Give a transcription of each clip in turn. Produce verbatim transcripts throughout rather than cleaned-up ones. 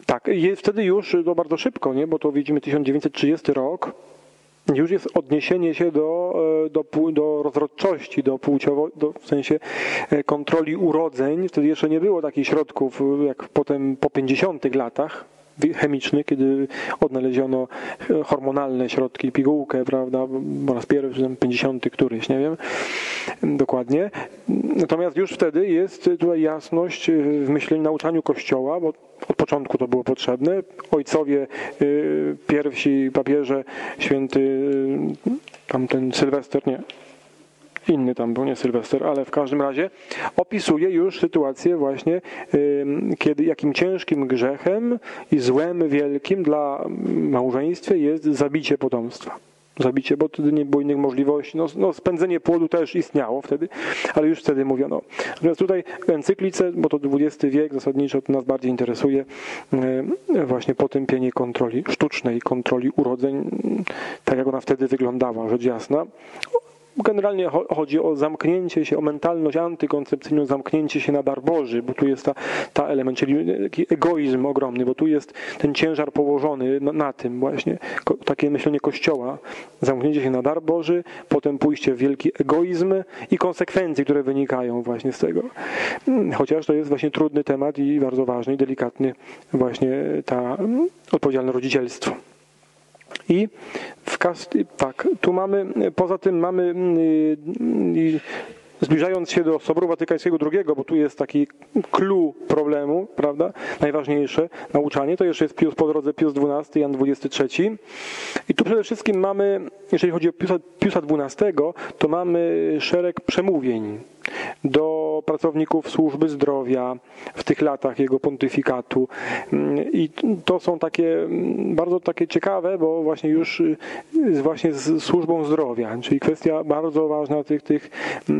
Tak, jest wtedy już to bardzo szybko, nie? Bo to widzimy tysiąc dziewięćset trzydziesty rok. Już jest odniesienie się do, do, do rozrodczości, do płciowo, do, w sensie kontroli urodzeń. Wtedy jeszcze nie było takich środków jak potem po pięćdziesiątych latach chemicznych, kiedy odnaleziono hormonalne środki, pigułkę, prawda, po raz pierwszy, pięćdziesiąty któryś, nie wiem dokładnie. Natomiast już wtedy jest tutaj jasność w myśleniu, nauczaniu Kościoła, bo od początku to było potrzebne. Ojcowie pierwsi, papieże, święty tamten Sylwester, nie, inny tam był, nie Sylwester, ale w każdym razie opisuje już sytuację właśnie, kiedy jakim ciężkim grzechem i złem wielkim dla małżeństwa jest zabicie potomstwa. Zabicie, bo wtedy nie było innych możliwości. No, no, spędzenie płodu też istniało wtedy, ale już wtedy mówiono. Natomiast tutaj w encyklice, bo to dwudziesty wiek zasadniczo to nas bardziej interesuje, właśnie potępienie kontroli sztucznej, kontroli urodzeń, tak jak ona wtedy wyglądała, rzecz jasna. Generalnie chodzi o zamknięcie się, o mentalność antykoncepcyjną, zamknięcie się na dar Boży, bo tu jest ta, ta element, czyli taki egoizm ogromny, bo tu jest ten ciężar położony na, na tym właśnie, ko, takie myślenie Kościoła, zamknięcie się na dar Boży, potem pójście w wielki egoizm i konsekwencje, które wynikają właśnie z tego. Chociaż to jest właśnie trudny temat i bardzo ważny i delikatny właśnie ta odpowiedzialne rodzicielstwo. I w kast... tak, tu mamy, poza tym mamy, yy, zbliżając się do Soboru Watykańskiego drugiego, bo tu jest taki clue problemu, prawda, najważniejsze nauczanie, to jeszcze jest Pius po drodze, Pius dwunasty, Jan dwudziesty trzeci. I tu przede wszystkim mamy, jeżeli chodzi o Piusa, Piusa dwunastego, to mamy szereg przemówień do pracowników służby zdrowia w tych latach jego pontyfikatu. I to są takie bardzo takie ciekawe, bo właśnie już właśnie z służbą zdrowia, czyli kwestia bardzo ważna tych, tych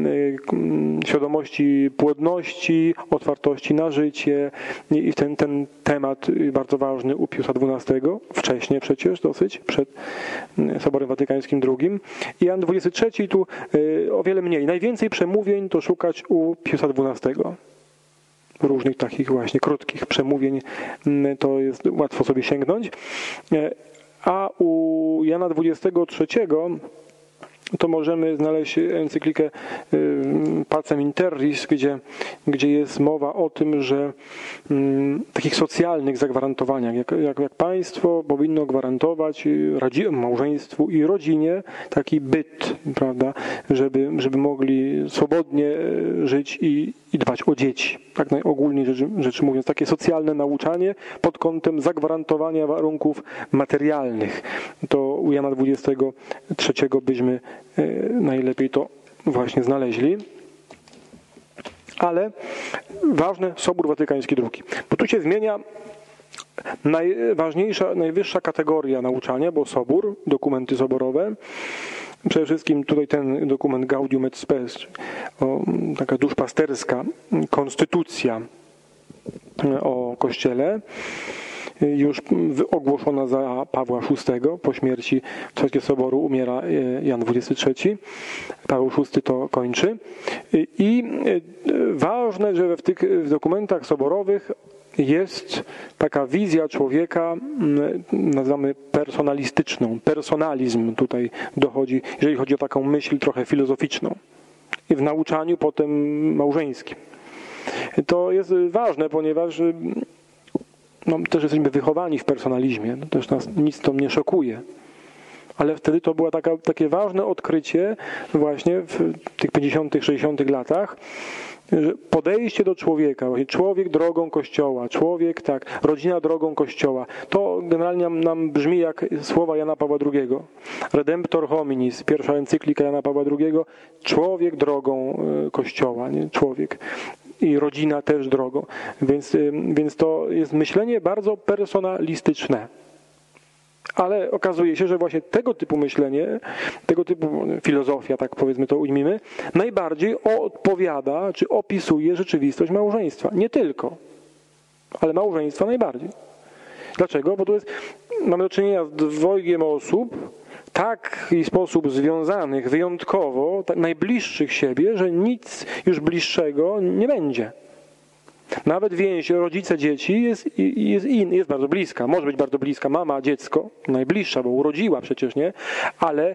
świadomości płodności, otwartości na życie i ten, ten temat bardzo ważny u Piusa dwunastego, wcześniej przecież dosyć, przed Soborem Watykańskim drugim. I Jan dwudziesty trzeci tu o wiele mniej. Najwięcej przemówień to szukać u Piusa dwunastego. Różnych takich właśnie krótkich przemówień, to jest łatwo sobie sięgnąć. A u Jana dwudziestego trzeciego to możemy znaleźć encyklikę Pacem in Terris, gdzie, gdzie jest mowa o tym, że m, takich socjalnych zagwarantowaniach, jak, jak, jak państwo powinno gwarantować radzi, małżeństwu i rodzinie taki byt, prawda, żeby, żeby mogli swobodnie żyć i, i dbać o dzieci. Tak najogólniej rzecz, rzecz mówiąc, takie socjalne nauczanie pod kątem zagwarantowania warunków materialnych. To u Jana dwudziestego trzeciego byśmy najlepiej to właśnie znaleźli. Ale ważne, Sobór Watykański drugi. Bo tu się zmienia najważniejsza, najwyższa kategoria nauczania, bo Sobór, dokumenty soborowe, przede wszystkim tutaj ten dokument Gaudium et Spes, o, taka duszpasterska konstytucja o Kościele, już ogłoszona za Pawła szóstego. Po śmierci Trzeciego Soboru umiera Jan dwudziesty trzeci. Paweł szósty to kończy. I ważne, że w tych dokumentach soborowych jest taka wizja człowieka, nazywamy personalistyczną. Personalizm tutaj dochodzi, jeżeli chodzi o taką myśl trochę filozoficzną. I w nauczaniu potem małżeńskim. To jest ważne, ponieważ no, też jesteśmy wychowani w personalizmie, no, też nas nic to nie szokuje. Ale wtedy to było taka, takie ważne odkrycie właśnie w tych pięćdziesiątych, sześćdziesiątych latach, że podejście do człowieka, właśnie człowiek drogą Kościoła, człowiek tak, rodzina drogą Kościoła, to generalnie nam, nam brzmi jak słowa Jana Pawła drugiego. Redemptor hominis, pierwsza encyklika Jana Pawła drugiego, człowiek drogą Kościoła, nie? Człowiek. I rodzina też drogą. Więc, więc to jest myślenie bardzo personalistyczne. Ale okazuje się, że właśnie tego typu myślenie, tego typu filozofia, tak powiedzmy to ujmijmy, najbardziej odpowiada, czy opisuje rzeczywistość małżeństwa. Nie tylko, ale małżeństwa najbardziej. Dlaczego? Bo tu jest, mamy do czynienia z dwojgiem osób, w taki sposób związanych wyjątkowo, tak najbliższych siebie, że nic już bliższego nie będzie. Nawet więź rodzice-dzieci jest, jest, in, jest bardzo bliska. Może być bardzo bliska mama, dziecko, najbliższa, bo urodziła przecież, nie? Ale,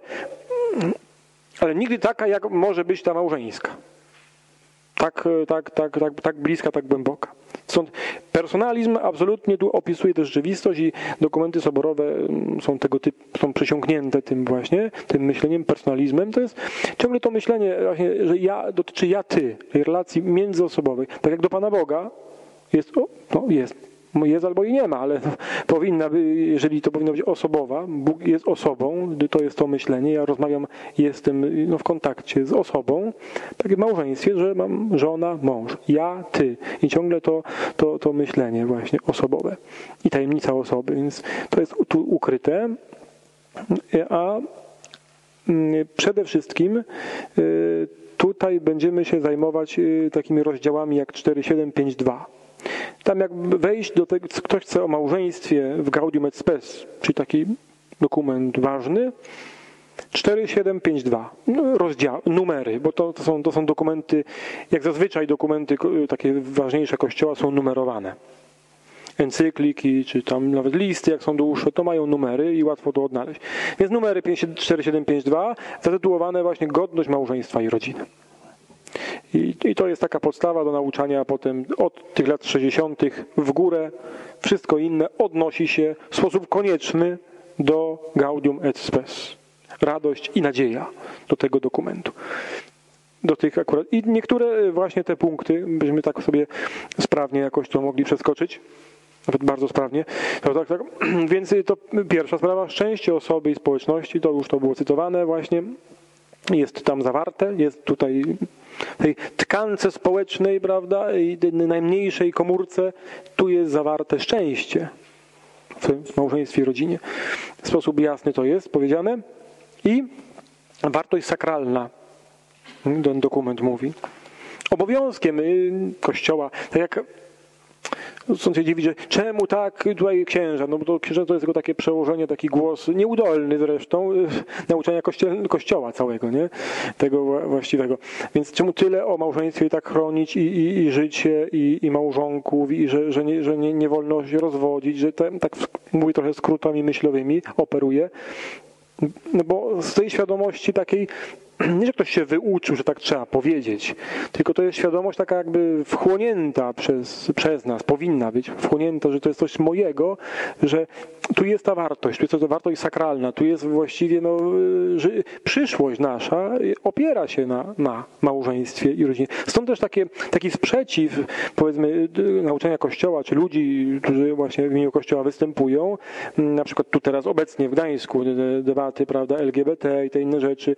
ale nigdy taka, jak może być ta małżeńska. Tak, tak, tak, tak, tak bliska, tak głęboka. Stąd personalizm absolutnie tu opisuje tę rzeczywistość i dokumenty soborowe są tego typu, są przesiąknięte tym właśnie, tym myśleniem, personalizmem. To jest ciągle to myślenie właśnie, że ja, dotyczy ja, ty, tej relacji międzyosobowej. Tak jak do Pana Boga jest, o, no jest, jest albo i nie ma, ale powinna by, jeżeli to powinno być osobowa, Bóg jest osobą, to jest to myślenie, ja rozmawiam, jestem no, w kontakcie z osobą, takie w małżeństwie, że mam żona, mąż, ja, ty i ciągle to, to, to myślenie właśnie osobowe i tajemnica osoby, więc to jest tu ukryte, a przede wszystkim tutaj będziemy się zajmować takimi rozdziałami jak cztery, siedem, pięć, dwa. Tam jak wejść do tego, ktoś chce o małżeństwie w Gaudium et Spes, czyli taki dokument ważny, cztery, siedem, pięć, dwa. No, rozdział, numery, bo to, to, są, to są dokumenty, jak zazwyczaj dokumenty takie ważniejsze Kościoła są numerowane. Encykliki, czy tam nawet listy, jak są dłuższe, to mają numery i łatwo to odnaleźć. Więc numery cztery, siedem, pięć, dwa zatytułowane właśnie Godność małżeństwa i rodziny. I, I to jest taka podstawa do nauczania potem od tych lat sześćdziesiątych w górę. Wszystko inne odnosi się w sposób konieczny do Gaudium et Spes. Radość i nadzieja do tego dokumentu. Do tych akurat. I niektóre właśnie te punkty, byśmy tak sobie sprawnie jakoś to mogli przeskoczyć. Nawet bardzo sprawnie. Tak, tak, tak. Więc to pierwsza sprawa, szczęście osoby i społeczności, to już to było cytowane właśnie. Jest tam zawarte, jest tutaj w tej tkance społecznej, prawda, i najmniejszej komórce, tu jest zawarte szczęście w małżeństwie i rodzinie. W sposób jasny to jest powiedziane. I wartość sakralna, ten dokument mówi. Obowiązkiem Kościoła, tak jak Sąd się dziwi, że czemu tak tutaj księża? No bo to księża to jest tylko takie przełożenie, taki głos nieudolny zresztą nauczania kościo- kościoła całego, nie? Tego właściwego. Więc czemu tyle o małżeństwie tak chronić i, i, i życie, i, i małżonków, i że, że, nie, że nie, nie wolno się rozwodzić, że te, tak mówię trochę skrótami myślowymi, operuje. No bo z tej świadomości takiej, nie że ktoś się wyuczył, że tak trzeba powiedzieć, tylko to jest świadomość taka jakby wchłonięta przez, przez nas, powinna być wchłonięta, że to jest coś mojego, że tu jest ta wartość, tu jest ta wartość sakralna, tu jest właściwie no, że przyszłość nasza opiera się na, na małżeństwie i rodzinie. Stąd też takie, taki sprzeciw, powiedzmy, nauczania Kościoła, czy ludzi, którzy właśnie w imieniu Kościoła występują, na przykład tu teraz obecnie w Gdańsku debaty, prawda, L G B T i te inne rzeczy,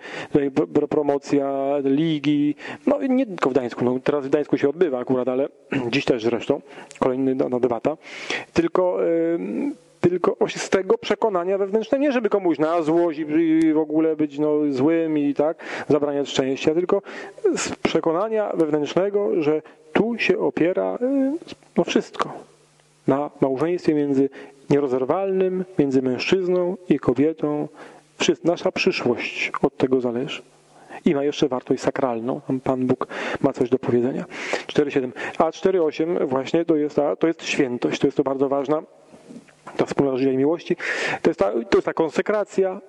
promocja ligi, no nie tylko w Gdańsku, no teraz w Gdańsku się odbywa akurat, ale dziś też zresztą, kolejna debata, tylko tylko z tego przekonania wewnętrznego, nie żeby komuś na złość i w ogóle być no, złym i tak, zabraniać szczęścia, tylko z przekonania wewnętrznego, że tu się opiera no, wszystko na małżeństwie między nierozerwalnym, między mężczyzną i kobietą. Nasza przyszłość od tego zależy. I ma jeszcze wartość sakralną. Pan Bóg ma coś do powiedzenia. cztery siedem. A cztery osiem właśnie to jest ta, to jest świętość. To jest to bardzo ważna. Ta wspólna życia i miłości. To jest ta, to jest ta konsekracja.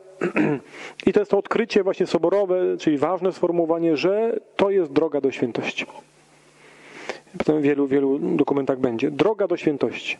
I to jest to odkrycie właśnie soborowe, czyli ważne sformułowanie, że to jest droga do świętości. Potem w wielu, wielu dokumentach będzie. Droga do świętości.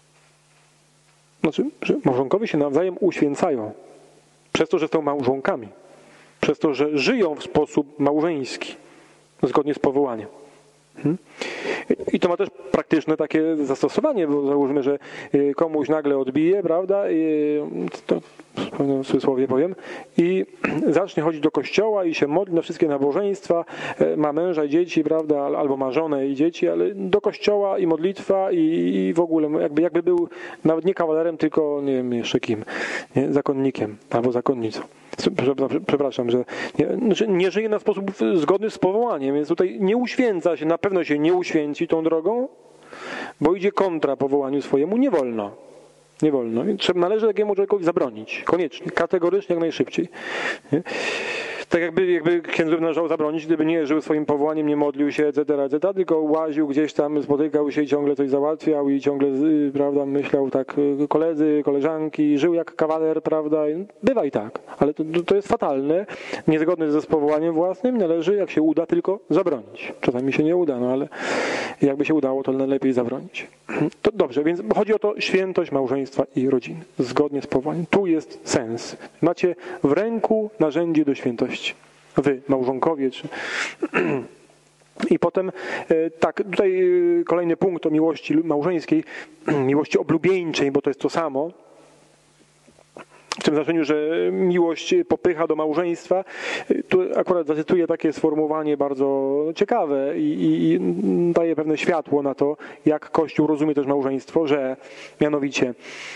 Znaczy, że małżonkowie się nawzajem uświęcają. Przez to, że są małżonkami. Przez to, że żyją w sposób małżeński. Zgodnie z powołaniem. Hmm? I to ma też praktyczne takie zastosowanie, bo załóżmy, że komuś nagle odbije, prawda, i to w pewnym cudzysłowie powiem, i zacznie chodzić do kościoła i się modli na wszystkie nabożeństwa, ma męża i dzieci, prawda, albo ma żonę i dzieci, ale do kościoła i modlitwa i, i w ogóle jakby, jakby był nawet nie kawalerem, tylko nie wiem jeszcze kim, nie? Zakonnikiem albo zakonnicą. Przepraszam, że nie, nie żyje na sposób zgodny z powołaniem, więc tutaj nie uświęca się, na pewno się nie uświęci tą drogą, bo idzie kontra powołaniu swojemu, nie wolno. Nie wolno. Należy takiemu człowiekowi zabronić. Koniecznie, kategorycznie, jak najszybciej. Nie? tak jakby, jakby księdzu należało zabronić, gdyby nie żył swoim powołaniem, nie modlił się, et cetera, et cetera, tylko łaził gdzieś tam, spotykał się i ciągle coś załatwiał i ciągle, prawda, myślał tak, koledzy, koleżanki, żył jak kawaler, prawda, bywa i tak, ale to, to jest fatalne, niezgodne ze powołaniem własnym, należy, jak się uda, tylko zabronić. Czasami się nie uda, no ale jakby się udało, to najlepiej zabronić. To dobrze, więc chodzi o to świętość małżeństwa i rodziny, zgodnie z powołaniem. Tu jest sens. Macie w ręku narzędzie do świętości. Wy, małżonkowie, czy... I potem, tak, tutaj kolejny punkt o miłości małżeńskiej, miłości oblubieńczej, bo to jest to samo. W tym znaczeniu, że miłość popycha do małżeństwa. Tu akurat zacytuję takie sformułowanie bardzo ciekawe i, i, i daje pewne światło na to, jak Kościół rozumie też małżeństwo, że mianowicie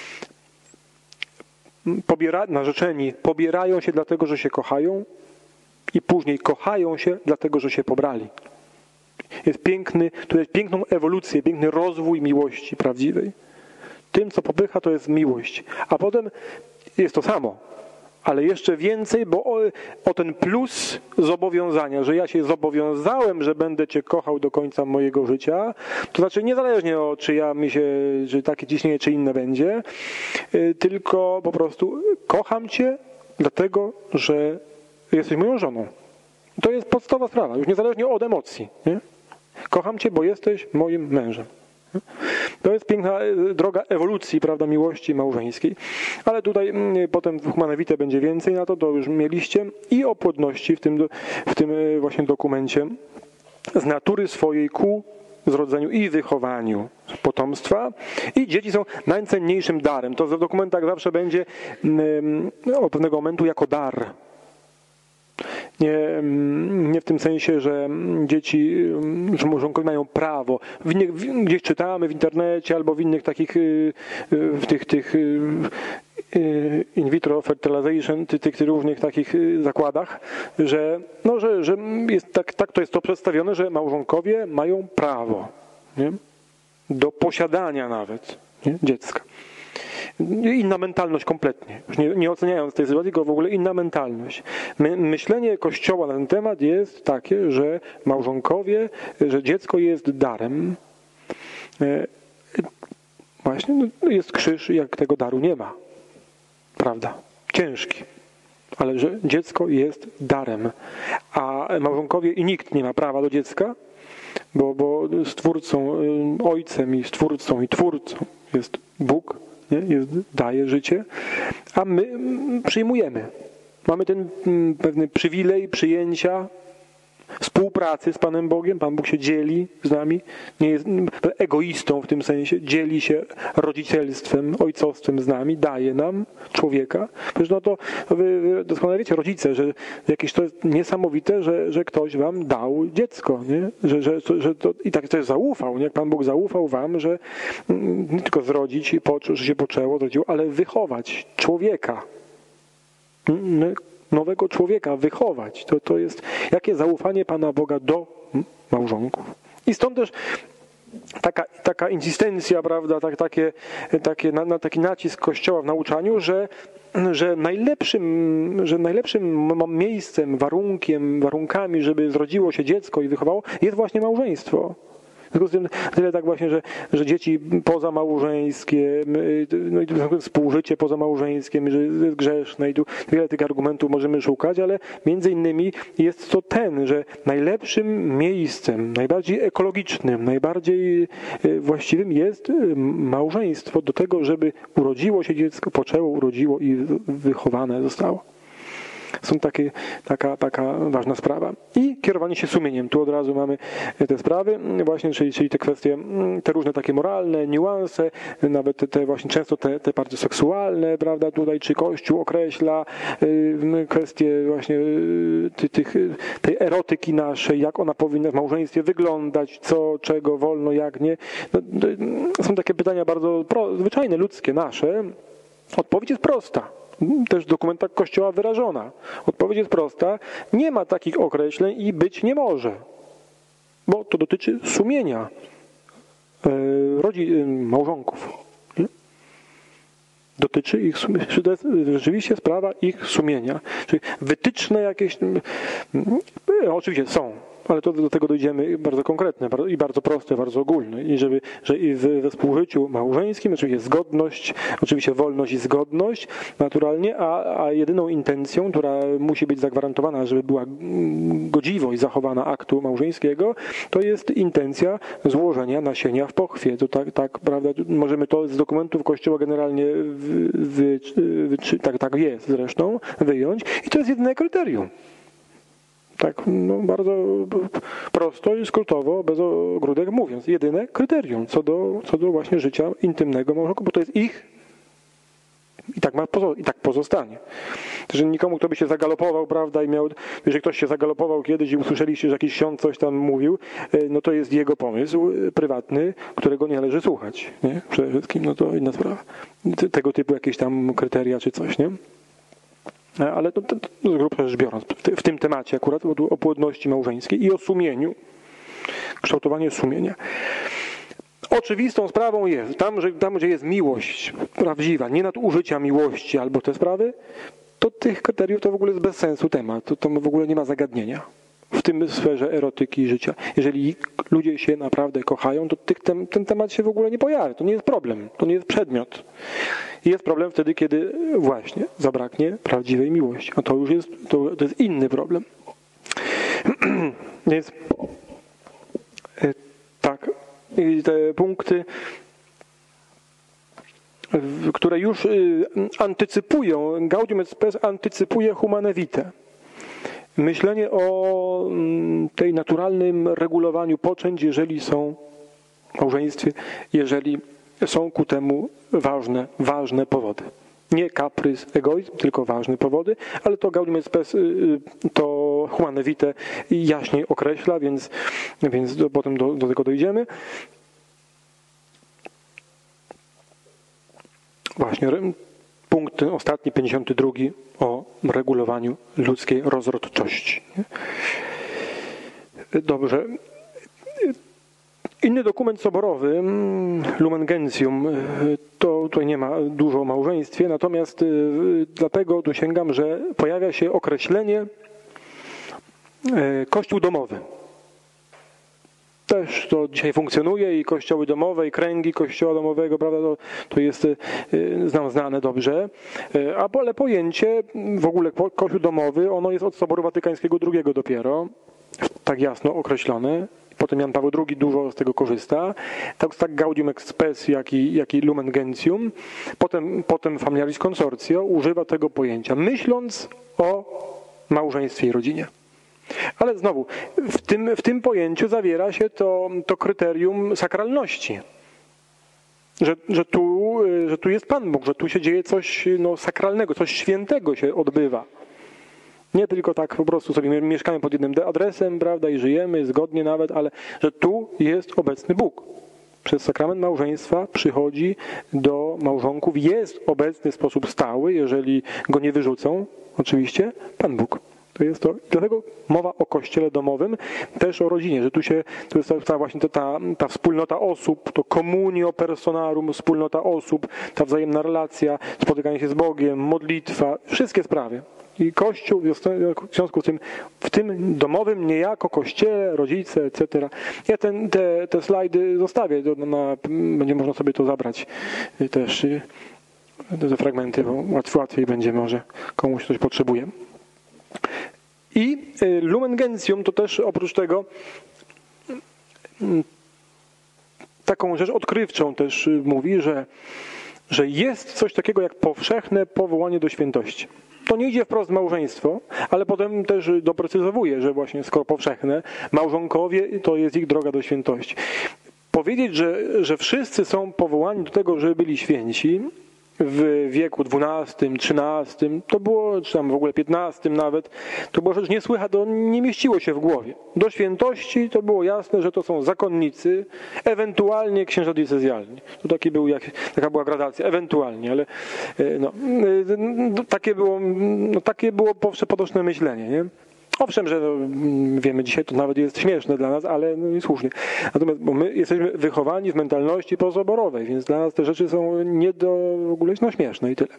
pobiera, narzeczeni pobierają się dlatego, że się kochają i później kochają się dlatego, że się pobrali. Jest piękny, to jest piękną ewolucję, piękny rozwój miłości prawdziwej. Tym, co popycha, to jest miłość. A potem jest to samo, ale jeszcze więcej, bo o, o ten plus zobowiązania, że ja się zobowiązałem, że będę Cię kochał do końca mojego życia, to znaczy niezależnie o czy ja mi się, czy takie ciśnienie, czy inne będzie, tylko po prostu kocham Cię dlatego, że jesteś moją żoną. To jest podstawowa sprawa, już niezależnie od emocji. Nie? Kocham Cię, bo jesteś moim mężem. To jest piękna droga ewolucji, prawda, miłości małżeńskiej. Ale tutaj potem w Humanae Vitae będzie więcej na to, to już mieliście. I o płodności w tym, w tym właśnie dokumencie z natury swojej ku zrodzeniu i wychowaniu potomstwa. I dzieci są najcenniejszym darem. To w dokumentach zawsze będzie od pewnego momentu jako dar. Nie, nie w tym sensie, że dzieci, że małżonkowie mają prawo. W innych, gdzieś czytamy w internecie albo w innych takich w tych, tych in vitro fertilization, tych, tych różnych takich zakładach, że, no, że, że jest tak, tak to jest to przedstawione, że małżonkowie mają prawo, nie? Do posiadania nawet, nie? Dziecka. Inna mentalność kompletnie. Już nie, nie oceniając tej sytuacji, tylko w ogóle inna mentalność. My, myślenie Kościoła na ten temat jest takie, że małżonkowie, że dziecko jest darem. E, właśnie no, jest krzyż, jak tego daru nie ma. Prawda? Ciężki. Ale że dziecko jest darem. A małżonkowie i nikt nie ma prawa do dziecka, bo, bo stwórcą, ojcem i stwórcą i twórcą jest Bóg. Nie? Jest, daje życie, a my przyjmujemy. Mamy ten pewny przywilej przyjęcia, współpracy z Panem Bogiem. Pan Bóg się dzieli z nami, nie jest egoistą w tym sensie, dzieli się rodzicielstwem, ojcostwem z nami, daje nam człowieka. Przecież no to wy, wy doskonale wiecie, rodzice, że jakieś to jest niesamowite, że, że ktoś wam dał dziecko, nie? Że, że, że to, i tak też zaufał, nie? Jak Pan Bóg zaufał wam, że nie tylko zrodzić, że się poczęło, zrodziło, ale wychować człowieka. Nowego człowieka wychować. To, to jest jakie zaufanie Pana Boga do małżonków. I stąd też taka, taka insystencja, prawda, tak, takie, takie, na, na taki nacisk Kościoła w nauczaniu, że, że najlepszym, że najlepszym miejscem, warunkiem, warunkami, żeby zrodziło się dziecko i wychowało, jest właśnie małżeństwo. W związku z tym tyle tak właśnie, że, że dzieci pozamałżeńskie, no i współżycie pozamałżeńskie, że jest grzeszne i tu wiele tych argumentów możemy szukać, ale między innymi jest to ten, że najlepszym miejscem, najbardziej ekologicznym, najbardziej właściwym jest małżeństwo do tego, żeby urodziło się dziecko, poczęło, urodziło i wychowane zostało. Są takie, taka, taka ważna sprawa. I kierowanie się sumieniem. Tu od razu mamy te sprawy, właśnie, czyli, czyli te kwestie, te różne takie moralne, niuanse, nawet te, te właśnie często te, te bardzo seksualne, prawda, tutaj, czy Kościół określa y, kwestie właśnie y, ty, tych, tej erotyki naszej, jak ona powinna w małżeństwie wyglądać, co, czego wolno, jak nie. No, y, są takie pytania bardzo pro, zwyczajne, ludzkie, nasze. Odpowiedź jest prosta. Też w dokumentach Kościoła wyrażona. Odpowiedź jest prosta. Nie ma takich określeń i być nie może. Bo to dotyczy sumienia yy, rodzi, yy, małżonków. Nie? Dotyczy ich, to jest rzeczywiście sprawa ich sumienia. Czyli wytyczne jakieś, oczywiście są, ale to do tego dojdziemy bardzo konkretne i bardzo proste, bardzo ogólne. I żeby, że i we współżyciu małżeńskim oczywiście zgodność, oczywiście wolność i zgodność naturalnie, a, a jedyną intencją, która musi być zagwarantowana, żeby była godziwość zachowana aktu małżeńskiego, to jest intencja złożenia nasienia w pochwie. To tak, tak, prawda? Możemy to z dokumentów Kościoła generalnie wy, wy, wy, tak, tak jest zresztą, wyjąć i to jest jedyne kryterium. Tak, no bardzo prosto i skrótowo, bez ogródek mówiąc, jedyne kryterium co do, co do właśnie życia intymnego małżonka, bo to jest ich i tak, ma, i tak pozostanie. Że nikomu, kto by się zagalopował, prawda, i miał, jeżeli ktoś się zagalopował kiedyś i usłyszeliście, że jakiś ksiądz coś tam mówił, no to jest jego pomysł prywatny, którego nie należy słuchać, nie? Przede wszystkim, no to inna sprawa. Tego typu jakieś tam kryteria czy coś, nie? Ale to, to, to z grubsza rzecz biorąc, w tym temacie akurat o płodności małżeńskiej i o sumieniu, kształtowanie sumienia. Oczywistą sprawą jest, tam, że, tam gdzie jest miłość prawdziwa, nie nadużycia miłości albo te sprawy, to tych kryteriów to w ogóle jest bez sensu temat, to, to w ogóle nie ma zagadnienia w tym sferze erotyki życia. Jeżeli ludzie się naprawdę kochają, to tych, ten, ten temat się w ogóle nie pojawia, to nie jest problem, to nie jest przedmiot. Jest problem wtedy, kiedy właśnie zabraknie prawdziwej miłości. A to już jest, to, to jest inny problem. Więc tak, i te punkty, które już antycypują, Gaudium et Spes antycypuje humane vitae. Myślenie o tej naturalnym regulowaniu poczęć, jeżeli są w małżeństwie, jeżeli są ku temu ważne, ważne powody. Nie kaprys, egoizm, tylko ważne powody, ale to Gaudium et Spes, to humane vitae jaśniej określa, więc, więc do, potem do, do tego dojdziemy. Właśnie punkt ten ostatni, pięćdziesiąty drugi, o regulowaniu ludzkiej rozrodczości. Dobrze. Inny dokument soborowy, Lumen Gentium, to tutaj nie ma dużo o małżeństwie, natomiast dlatego tu sięgam, że pojawia się określenie kościół domowy. Też to dzisiaj funkcjonuje i kościoły domowe, i kręgi kościoła domowego, prawda, to, to jest znam, znane dobrze, ale pojęcie w ogóle kościół domowy, ono jest od Soboru Watykańskiego drugiego dopiero, tak jasno określone. Potem Jan Paweł drugi dużo z tego korzysta. Tak, tak Gaudium et Spes, jak i, jak i Lumen Gentium. Potem, potem Familiaris Consortio używa tego pojęcia, myśląc o małżeństwie i rodzinie. Ale znowu, w tym, w tym pojęciu zawiera się to, to kryterium sakralności. Że, że, tu, że tu jest Pan Bóg, że tu się dzieje coś no, sakralnego, coś świętego się odbywa. Nie tylko tak po prostu sobie mieszkamy pod jednym adresem, prawda, i żyjemy zgodnie nawet, ale że tu jest obecny Bóg. Przez sakrament małżeństwa przychodzi do małżonków, jest obecny w sposób stały, jeżeli go nie wyrzucą, oczywiście, Pan Bóg. To jest to. Dlatego mowa o kościele domowym, też o rodzinie, że tu się, to jest ta, właśnie ta, ta wspólnota osób, to communio personarum, wspólnota osób, ta wzajemna relacja, spotykanie się z Bogiem, modlitwa, wszystkie sprawy. I Kościół w związku z tym, w tym domowym niejako kościele, rodzice, et cetera. Ja ten, te, te slajdy zostawię, na, na, będzie można sobie to zabrać też, te fragmenty, bo łatwiej będzie może komuś coś potrzebuje. I Lumen Gentium to też oprócz tego taką rzecz odkrywczą też mówi, że, że jest coś takiego jak powszechne powołanie do świętości. To nie idzie wprost w małżeństwo, ale potem też doprecyzowuje, że właśnie skoro powszechne, małżonkowie to jest ich droga do świętości. Powiedzieć, że, że wszyscy są powołani do tego, żeby byli święci, w wieku dwunastym, trzynastym, to było, czy tam w ogóle piętnastym nawet, to było rzecz niesłychana, to nie mieściło się w głowie. Do świętości to było jasne, że to są zakonnicy, ewentualnie księża diecezjalni. To taki był, jak, taka była gradacja, ewentualnie, ale no, takie było, no, takie było powsze potoczne myślenie, nie? Owszem, że no, wiemy, dzisiaj to nawet jest śmieszne dla nas, ale no i słusznie. Natomiast bo my jesteśmy wychowani w mentalności pozaborowej, więc dla nas te rzeczy są nie do w ogóle no, śmieszne i tyle.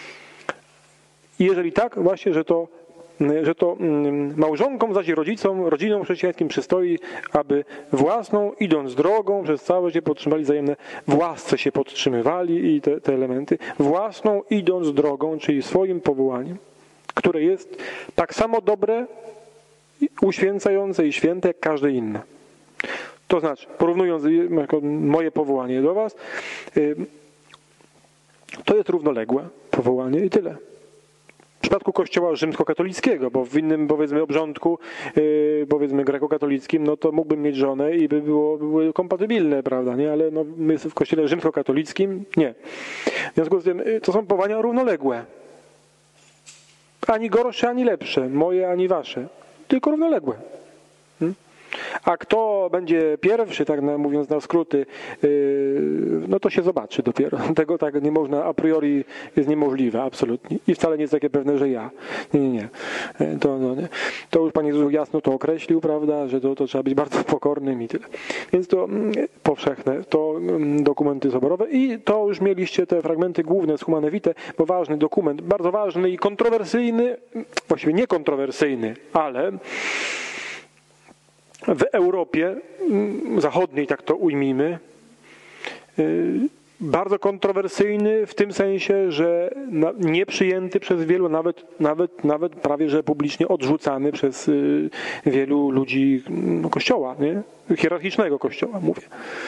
I jeżeli tak, właśnie, że to, że to małżonkom, zaś i rodzicom, rodzinom chrześcijańskim przystoi, aby własną, idąc drogą, przez całe życie podtrzymali wzajemne, w łasce się podtrzymywali i te, te elementy, własną, idąc drogą, czyli swoim powołaniem, które jest tak samo dobre, uświęcające i święte, jak każde inne. To znaczy, porównując moje powołanie do was, to jest równoległe powołanie i tyle. W przypadku kościoła rzymskokatolickiego, bo w innym, powiedzmy, obrządku, yy, powiedzmy, grekokatolickim, no to mógłbym mieć żonę i by było były kompatybilne, prawda, nie? Ale no, my w kościele rzymskokatolickim nie. W związku z tym to są powołania równoległe. Ani gorsze, ani lepsze. Moje, ani wasze. Tylko równoległe. Hmm? A kto będzie pierwszy, tak mówiąc na skróty, no to się zobaczy dopiero. Tego tak nie można, a priori jest niemożliwe, absolutnie. I wcale nie jest takie pewne, że ja. Nie, nie, nie. To, no, nie. To już Pan Jezus jasno to określił, prawda, że to, to trzeba być bardzo pokornym i tyle. Więc to powszechne, to dokumenty soborowe i to już mieliście te fragmenty główne z Humane Vitae, bo ważny dokument, bardzo ważny i kontrowersyjny, właściwie niekontrowersyjny, ale w Europie Zachodniej, tak to ujmijmy, bardzo kontrowersyjny w tym sensie, że nieprzyjęty przez wielu, nawet, nawet, nawet prawie że publicznie odrzucany przez wielu ludzi Kościoła, nie? Hierarchicznego Kościoła, mówię.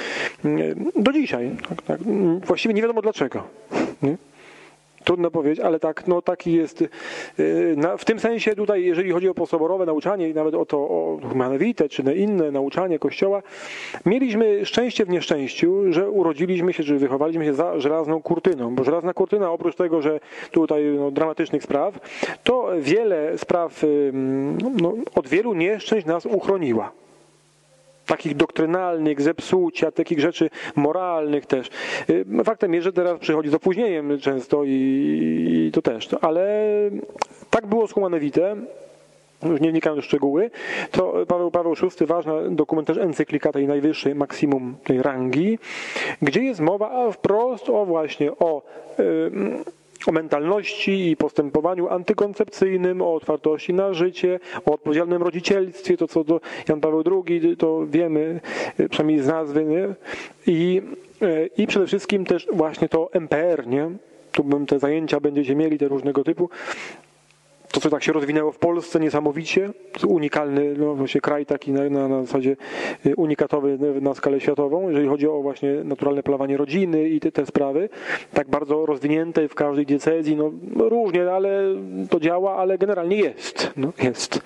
Do dzisiaj. Tak, tak. Właściwie nie wiadomo dlaczego. Nie? Trudno powiedzieć, ale tak, no taki jest. W tym sensie tutaj, jeżeli chodzi o posoborowe nauczanie i nawet o to o Humane Vitae, czy inne nauczanie Kościoła, mieliśmy szczęście w nieszczęściu, że urodziliśmy się, czy wychowaliśmy się za żelazną kurtyną, bo żelazna kurtyna, oprócz tego, że tutaj no, dramatycznych spraw, to wiele spraw, no, od wielu nieszczęść nas uchroniła. Takich doktrynalnych, zepsucia, takich rzeczy moralnych też. Faktem jest, że teraz przychodzi z opóźnieniem często i, i to też. Ale tak było z Humane Vitae, już nie wnikam w szczegóły, to Paweł Paweł szósty, ważna dokument też encyklika tej najwyższej maksimum tej rangi, gdzie jest mowa wprost o właśnie o yy, o mentalności i postępowaniu antykoncepcyjnym, o otwartości na życie, o odpowiedzialnym rodzicielstwie, to co do Jan Paweł drugi, to wiemy, przynajmniej z nazwy, nie? I, i przede wszystkim też właśnie to M P R, nie? Tu bym te zajęcia będziecie mieli, te różnego typu. To, co tak się rozwinęło w Polsce niesamowicie, unikalny no, właśnie kraj taki na, na, na zasadzie unikatowy na skalę światową, jeżeli chodzi o właśnie naturalne planowanie rodziny i te, te sprawy, tak bardzo rozwinięte w każdej diecezji, no różnie, ale to działa, ale generalnie jest, no, jest.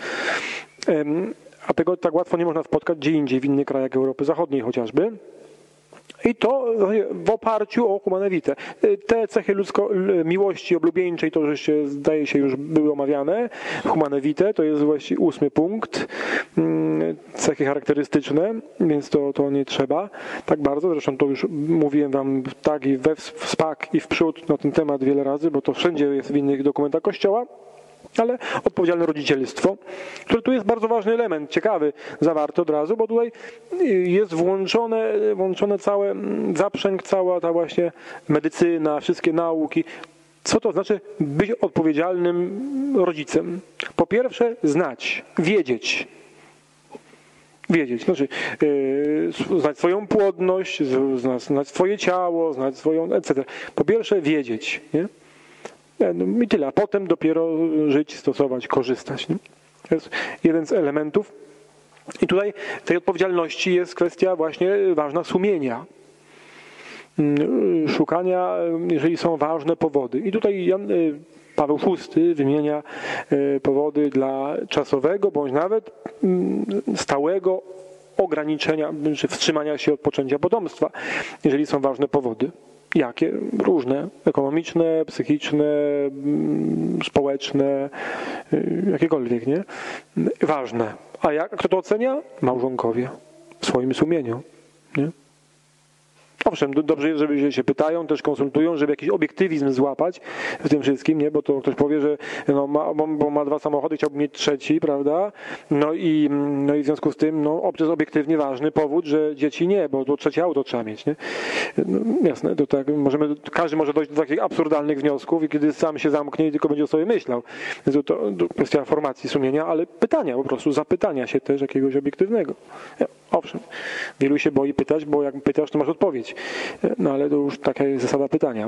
A tego tak łatwo nie można spotkać gdzie indziej, w innych krajach Europy Zachodniej chociażby. I to w oparciu o Humane Vitae. Te cechy ludzko, miłości oblubieńczej, to już się, zdaje się, już były omawiane. Humane Vitae to jest właściwie ósmy punkt. Cechy charakterystyczne, więc to, to nie trzeba tak bardzo. Zresztą to już mówiłem wam tak i we wspak i w przód na ten temat wiele razy, bo to wszędzie jest w innych dokumentach Kościoła. Ale odpowiedzialne rodzicielstwo, które tu jest bardzo ważny element, ciekawy, zawarty od razu, bo tutaj jest włączone, włączone całe zaprzęg, cała ta właśnie medycyna, wszystkie nauki. Co to znaczy być odpowiedzialnym rodzicem? Po pierwsze znać, wiedzieć. Wiedzieć, znaczy yy, znać swoją płodność, znać, znać swoje ciało, znać swoją et cetera. Po pierwsze wiedzieć, nie? I tyle, a potem dopiero żyć, stosować, korzystać. Nie? To jest jeden z elementów. I tutaj tej odpowiedzialności jest kwestia właśnie ważna sumienia. Szukania, jeżeli są ważne powody. I tutaj Jan Paweł szósty wymienia powody dla czasowego, bądź nawet stałego ograniczenia, czy wstrzymania się od poczęcia potomstwa, jeżeli są ważne powody. Jakie? Różne. Ekonomiczne, psychiczne, społeczne, jakiekolwiek, nie? Ważne. A jak, kto to ocenia? Małżonkowie. W swoim sumieniu. Nie? Owszem, dobrze jest, żeby się pytają, też konsultują, żeby jakiś obiektywizm złapać w tym wszystkim, nie? Bo to ktoś powie, że no, ma, bo ma dwa samochody, chciałby mieć trzeci, prawda? No i, no i w związku z tym, no, to jest obiektywnie ważny powód, że dzieci nie, bo to trzecie auto trzeba mieć, nie? No, jasne, to tak, możemy, każdy może dojść do takich absurdalnych wniosków i kiedy sam się zamknie i tylko będzie o sobie myślał. To, to, to kwestia formacji sumienia, ale pytania po prostu, zapytania się też jakiegoś obiektywnego. Owszem, wielu się boi pytać, bo jak pytasz, to masz odpowiedź. No ale to już taka jest zasada pytania.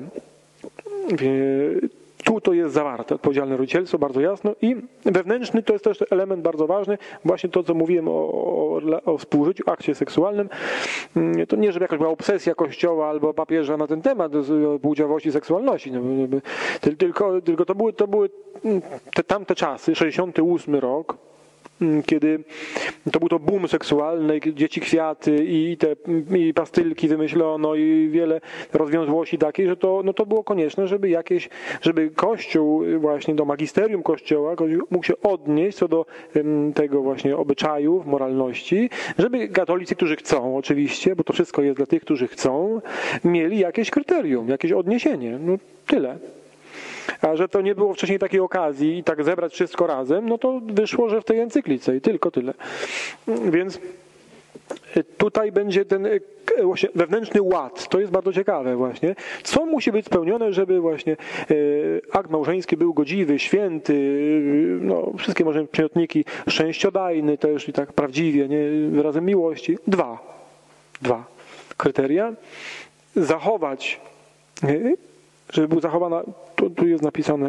Tu to jest zawarte, odpowiedzialne rodzicielstwo, bardzo jasno i wewnętrzny to jest też element bardzo ważny, właśnie to, co mówiłem o, o, o współżyciu, akcie seksualnym. To nie, żeby jakaś była obsesja Kościoła albo papieża na ten temat płciowości i seksualności, no, tylko, tylko to były, to były te tamte czasy, sześćdziesiąty ósmy rok, kiedy to był to boom seksualny, dzieci kwiaty i te i pastylki wymyślono i wiele rozwiązłości takiej, że to, no to było konieczne, żeby jakieś, żeby Kościół właśnie do magisterium Kościoła mógł się odnieść co do tego właśnie obyczajów, moralności, żeby katolicy, którzy chcą oczywiście, bo to wszystko jest dla tych, którzy chcą, mieli jakieś kryterium, jakieś odniesienie. No tyle. A że to nie było wcześniej takiej okazji i tak zebrać wszystko razem, no to wyszło, że w tej encyklice i tylko tyle. Więc tutaj będzie ten właśnie wewnętrzny ład. To jest bardzo ciekawe właśnie. Co musi być spełnione, żeby właśnie akt małżeński był godziwy, święty, no wszystkie może przymiotniki, szczęściodajny też i tak prawdziwie, nie, wyrazem miłości. Dwa. Dwa kryteria. Zachować, żeby był zachowana, tu, tu jest napisane,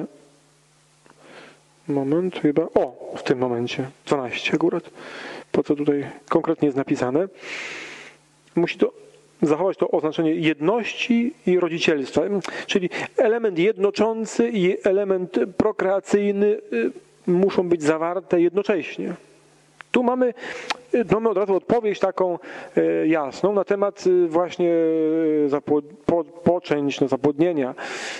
moment chyba, o, w tym momencie, dwanaście akurat, po co tutaj konkretnie jest napisane, musi to zachować to oznaczenie jedności i rodzicielstwa, czyli element jednoczący i element prokreacyjny muszą być zawarte jednocześnie. Tu mamy, mamy od razu odpowiedź taką jasną na temat właśnie poczęć, no, zapłodnienia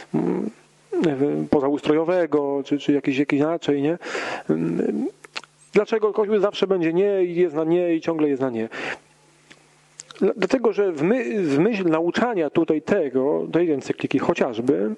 pozaustrojowego, czy, czy jakieś, jakieś inaczej, nie? Dlaczego Kościół zawsze będzie nie i jest na nie i ciągle jest na nie? Dlatego, że w, my, w myśl nauczania tutaj tego, tej encykliki chociażby,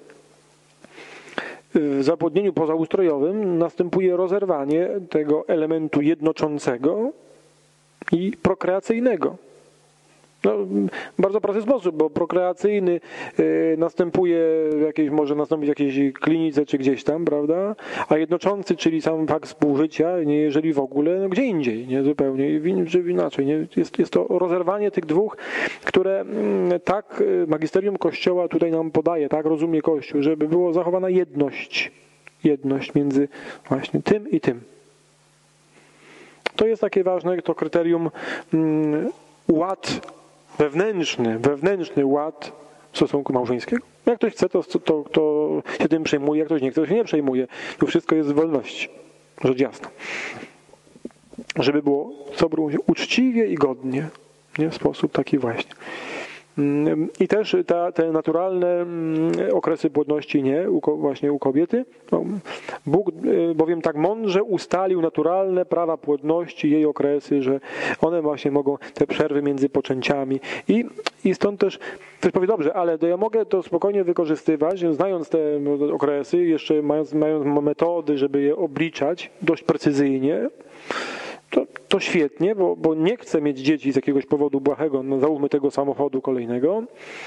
w zapłodnieniu pozaustrojowym następuje rozerwanie tego elementu jednoczącego i prokreacyjnego. No, bardzo prosty sposób, bo prokreacyjny y, następuje w jakiejś, może nastąpić w jakiejś klinice czy gdzieś tam, prawda? A jednoczący, czyli sam fakt współżycia, nie jeżeli w ogóle, no gdzie indziej, nie zupełnie, czy inaczej. Nie? Jest, jest to rozerwanie tych dwóch, które y, tak magisterium Kościoła tutaj nam podaje, tak rozumie Kościół, żeby była zachowana jedność, jedność między właśnie tym i tym. To jest takie ważne, to kryterium y, ład wewnętrzny, wewnętrzny ład stosunku małżeńskiego. Jak ktoś chce, to, to, to się tym przejmuje, jak ktoś nie chce, to się nie przejmuje. Tu wszystko jest w wolności, rzecz jasna. Żeby było, co było uczciwie i godnie, nie? W sposób taki właśnie. I też ta, te naturalne okresy płodności nie, u, właśnie u kobiety. No, Bóg bowiem tak mądrze ustalił naturalne prawa płodności, jej okresy, że one właśnie mogą, te przerwy między poczęciami. I, i stąd też ktoś powie, dobrze, ale to ja mogę to spokojnie wykorzystywać, znając te okresy, jeszcze mając, mając metody, żeby je obliczać dość precyzyjnie. To, to świetnie, bo, bo nie chcę mieć dzieci z jakiegoś powodu błahego, no załóżmy tego samochodu kolejnego.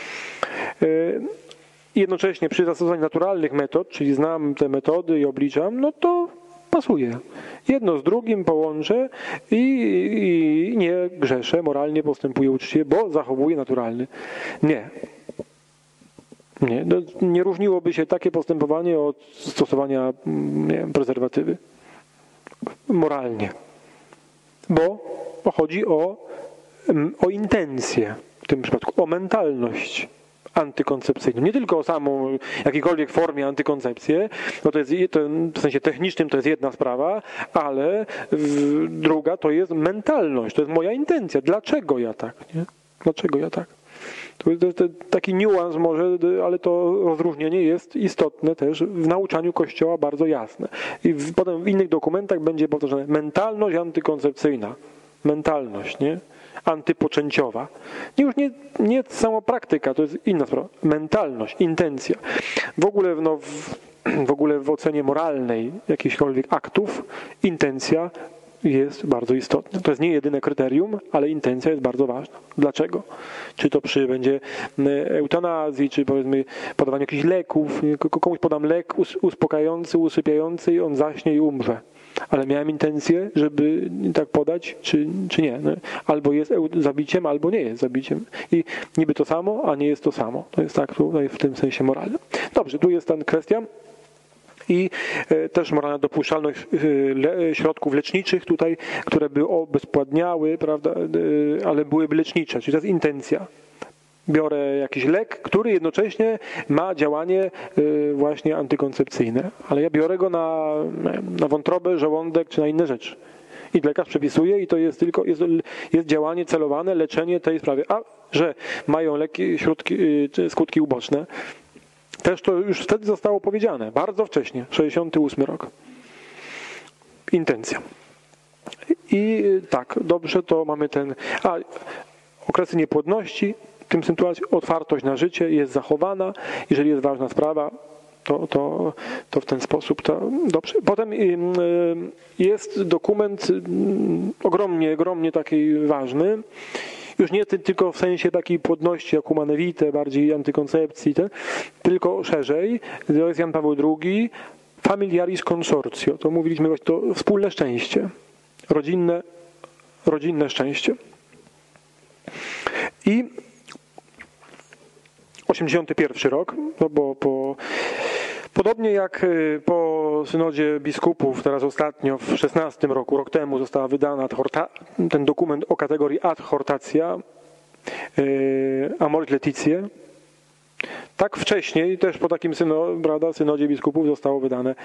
Jednocześnie przy zastosowaniu naturalnych metod, czyli znam te metody i obliczam, no to pasuje. Jedno z drugim połączę i, i nie grzeszę, moralnie postępuję uczciwie, bo zachowuję naturalny. Nie. Nie, no, nie różniłoby się takie postępowanie od stosowania, nie wiem, prezerwatywy. Moralnie. Bo chodzi o, o intencję w tym przypadku, o mentalność antykoncepcyjną. Nie tylko o samą, jakiejkolwiek formie antykoncepcję, no to jest, to w sensie technicznym to jest jedna sprawa, ale w, druga to jest mentalność, to jest moja intencja. Dlaczego ja tak? Nie? Dlaczego ja tak? To jest, to jest taki niuans może, ale to rozróżnienie jest istotne też w nauczaniu Kościoła bardzo jasne. I w, potem w innych dokumentach będzie powtarzane mentalność antykoncepcyjna. Mentalność, nie? antypoczęciowa. Już nie, nie sama praktyka, to jest inna sprawa. Mentalność, intencja. W ogóle, no, w, w ogóle w ocenie moralnej jakichkolwiek aktów intencja jest bardzo istotna. To jest nie jedyne kryterium, ale intencja jest bardzo ważna. Dlaczego? Czy to przy będzie eutanazji, czy powiedzmy podawaniu jakichś leków, komuś podam lek uspokajający, usypiający i on zaśnie i umrze. Ale miałem intencję, żeby tak podać, czy, czy nie. Albo jest zabiciem, albo nie jest zabiciem. I niby to samo, a nie jest to samo. To jest tak tutaj w tym sensie moralnym. Dobrze, tu jest ta kwestia. I też moralna dopuszczalność środków leczniczych tutaj, które by obezpładniały, prawda, ale byłyby lecznicze, czyli to jest intencja. Biorę jakiś lek, który jednocześnie ma działanie właśnie antykoncepcyjne, ale ja biorę go na, na wątrobę, żołądek czy na inne rzeczy. I lekarz przepisuje i to jest tylko jest, jest działanie celowane, leczenie tej sprawy. A że mają leki, środki, skutki uboczne, też to już wtedy zostało powiedziane, bardzo wcześnie, sześćdziesiąty ósmy rok. Intencja. I tak, dobrze, to mamy ten... A, okresy niepłodności, w tym sytuacji otwartość na życie jest zachowana. Jeżeli jest ważna sprawa, to, to, to w ten sposób to dobrze. Potem jest dokument ogromnie, ogromnie taki ważny. Już nie tylko w sensie takiej płodności jak humane vitae, bardziej antykoncepcji, te, tylko szerzej. To jest Jan Paweł drugi, familiaris consortio. To mówiliśmy właśnie, to wspólne szczęście. Rodzinne, rodzinne szczęście. I osiemdziesiąty pierwszy rok, no bo po, podobnie jak po synodzie biskupów, teraz ostatnio w szesnastym roku, rok temu została wydana ten dokument o kategorii adhortacja, Amoris Laetitia. Tak wcześniej, też po takim syno, prawda, synodzie biskupów zostało wydane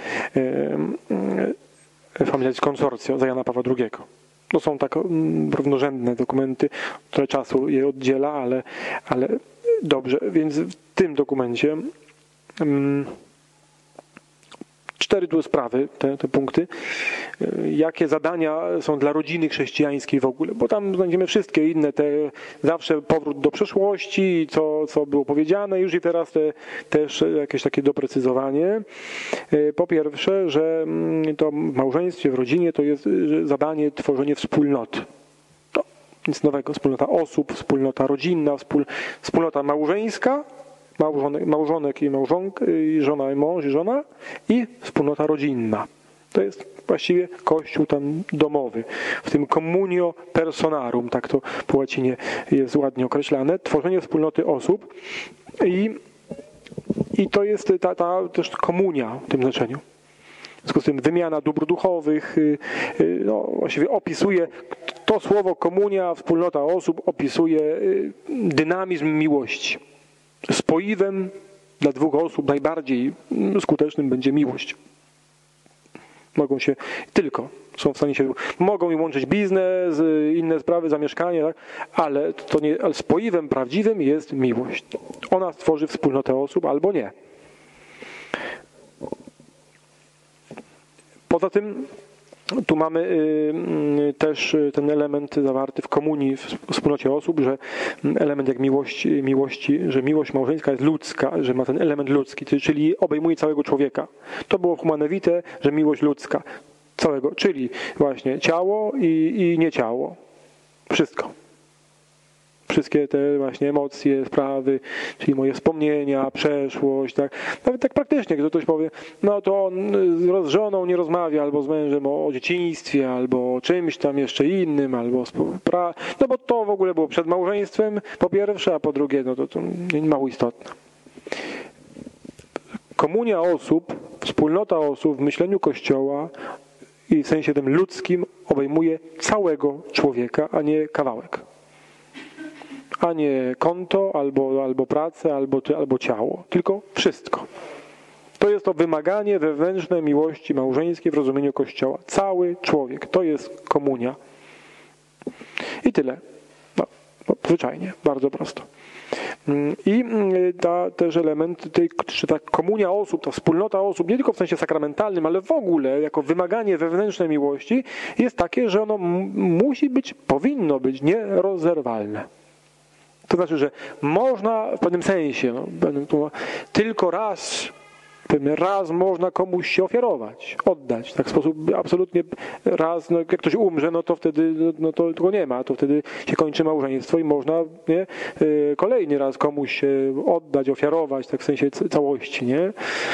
Familiaris Consortio za Jana Pawła drugiego. To są tak równorzędne dokumenty, trochę czasu je oddziela, ale, ale dobrze. Więc w tym dokumencie um, cztery tu sprawy, te, te punkty. Jakie zadania są dla rodziny chrześcijańskiej w ogóle, bo tam znajdziemy wszystkie inne, te zawsze powrót do przeszłości, co, co było powiedziane, już i teraz te, też jakieś takie doprecyzowanie. Po pierwsze, że to w małżeństwie, w rodzinie to jest zadanie tworzenie wspólnoty. No, nic nowego, wspólnota osób, wspólnota rodzinna, wspól, wspólnota małżeńska, Małżonek, małżonek i małżonka, i żona i mąż i żona i wspólnota rodzinna. To jest właściwie kościół tam domowy. W tym communio personarum, tak to po łacinie jest ładnie określane. Tworzenie wspólnoty osób i, i to jest ta, ta też komunia w tym znaczeniu. W związku z tym wymiana dóbr duchowych, no, właściwie opisuje, to słowo komunia, wspólnota osób opisuje dynamizm miłości. Spoiwem dla dwóch osób najbardziej skutecznym będzie miłość. Mogą się tylko, są w stanie się, mogą im łączyć biznes, inne sprawy, zamieszkanie, tak? Ale to nie, ale spoiwem prawdziwym jest miłość. Ona stworzy wspólnotę osób albo nie. Poza tym tu mamy y, też ten element zawarty w komunii, w wspólnocie osób, że element jak miłości, miłości, że miłość małżeńska jest ludzka, że ma ten element ludzki, czyli obejmuje całego człowieka. To było w humane vitae, że miłość ludzka całego, czyli właśnie ciało i, i nie ciało. Wszystko. Wszystkie te właśnie emocje, sprawy, czyli moje wspomnienia, przeszłość, tak. Nawet tak praktycznie, gdy ktoś powie, no to on z żoną nie rozmawia, albo z mężem o dzieciństwie, albo o czymś tam jeszcze innym, albo pra... no bo to w ogóle było przed małżeństwem, po pierwsze, a po drugie, no to, to mało istotne. Komunia osób, wspólnota osób w myśleniu Kościoła i w sensie tym ludzkim obejmuje całego człowieka, a nie kawałek. A nie konto, albo, albo pracę, albo, albo ciało, tylko wszystko. To jest to wymaganie wewnętrzne miłości małżeńskiej w rozumieniu Kościoła. Cały człowiek, to jest komunia. I tyle. No, no, zwyczajnie, bardzo prosto. I ta, też element, tej, czy ta komunia osób, ta wspólnota osób, nie tylko w sensie sakramentalnym, ale w ogóle jako wymaganie wewnętrznej miłości jest takie, że ono m- musi być, powinno być nierozerwalne. To znaczy, że można w pewnym sensie, no, tylko raz, pewnie raz można komuś się ofiarować, oddać, tak w sposób absolutnie raz, no jak ktoś umrze, no to wtedy no to tego nie ma, to wtedy się kończy małżeństwo i można nie, kolejny raz komuś się oddać, ofiarować, tak w sensie całości, nie?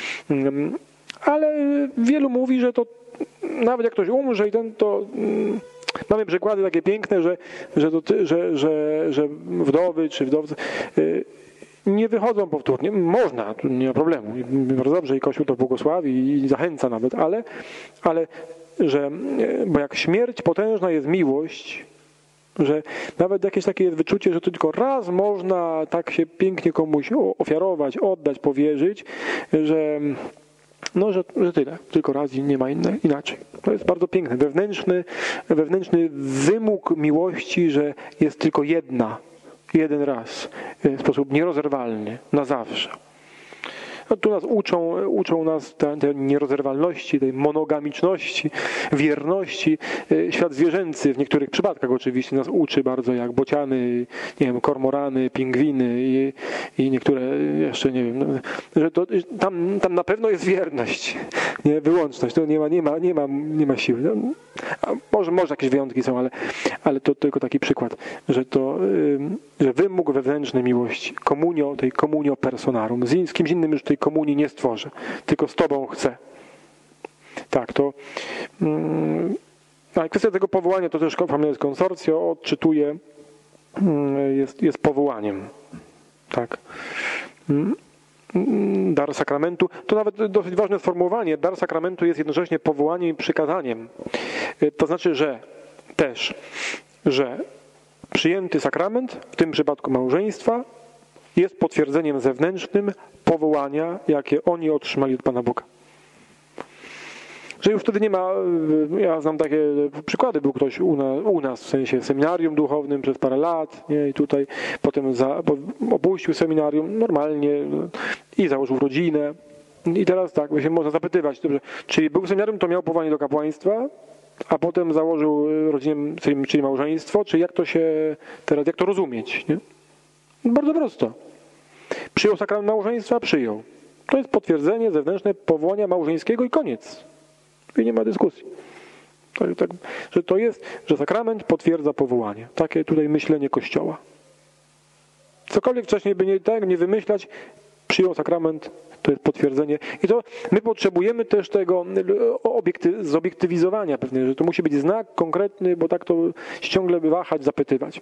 Ale wielu mówi, że to nawet jak ktoś umrze i ten to... Mamy przykłady takie piękne, że, że, to, że, że, że wdowy czy wdowcy nie wychodzą powtórnie. Można, tu nie ma problemu. Bardzo dobrze i Kościół to błogosławi i zachęca nawet, ale, ale że, bo jak śmierć potężna jest miłość, że nawet jakieś takie jest wyczucie, że to tylko raz można tak się pięknie komuś ofiarować, oddać, powierzyć, że no, że, że tyle. Tylko raz i nie ma inne, inaczej. To jest bardzo piękne. Wewnętrzny, wewnętrzny wymóg miłości, że jest tylko jedna, jeden raz, w sposób nierozerwalny, na zawsze. No, tu nas uczą, uczą nas tej, tej nierozerwalności, tej monogamiczności, wierności. Świat zwierzęcy w niektórych przypadkach oczywiście nas uczy bardzo, jak bociany, nie wiem, kormorany, pingwiny i, i niektóre jeszcze, nie wiem, no, że to, tam, tam na pewno jest wierność, nie, wyłączność, to nie ma, nie ma, nie ma, nie ma siły. No, a może, może jakieś wyjątki są, ale, ale to tylko taki przykład, że to, że wymóg wewnętrznej miłości, komunio, tej komunio personarum, z, z kimś innym już tej komunii nie stworzę, tylko z Tobą chcę. Tak, to mm, a kwestia tego powołania, to też Familiaris Consortio odczytuje, mm, jest, jest powołaniem. Tak. Mm, dar sakramentu, to nawet dosyć ważne sformułowanie, dar sakramentu jest jednocześnie powołaniem i przykazaniem. To znaczy, że też, że przyjęty sakrament, w tym przypadku małżeństwa, jest potwierdzeniem zewnętrznym powołania, jakie oni otrzymali od Pana Boga. Że już wtedy nie ma, ja znam takie przykłady, był ktoś u nas, u nas w sensie seminarium duchownym przez parę lat, nie, i tutaj potem za, opuścił seminarium normalnie i założył rodzinę. I teraz tak, się można zapytywać, dobrze, czyli był seminarium, to miał powołanie do kapłaństwa, a potem założył rodzinę, czyli małżeństwo, czy jak to się teraz, jak to rozumieć, nie? Bardzo prosto. Przyjął sakrament małżeństwa? Przyjął. To jest potwierdzenie zewnętrzne powołania małżeńskiego i koniec. I nie ma dyskusji. Tak, tak, że to jest, że sakrament potwierdza powołanie. Takie tutaj myślenie Kościoła. Cokolwiek wcześniej by nie, tak, nie wymyślać, przyjął sakrament, to jest potwierdzenie. I to my potrzebujemy też tego obiekty, zobiektywizowania pewnie, że to musi być znak konkretny, bo tak to się ciągle by wahać, zapytywać.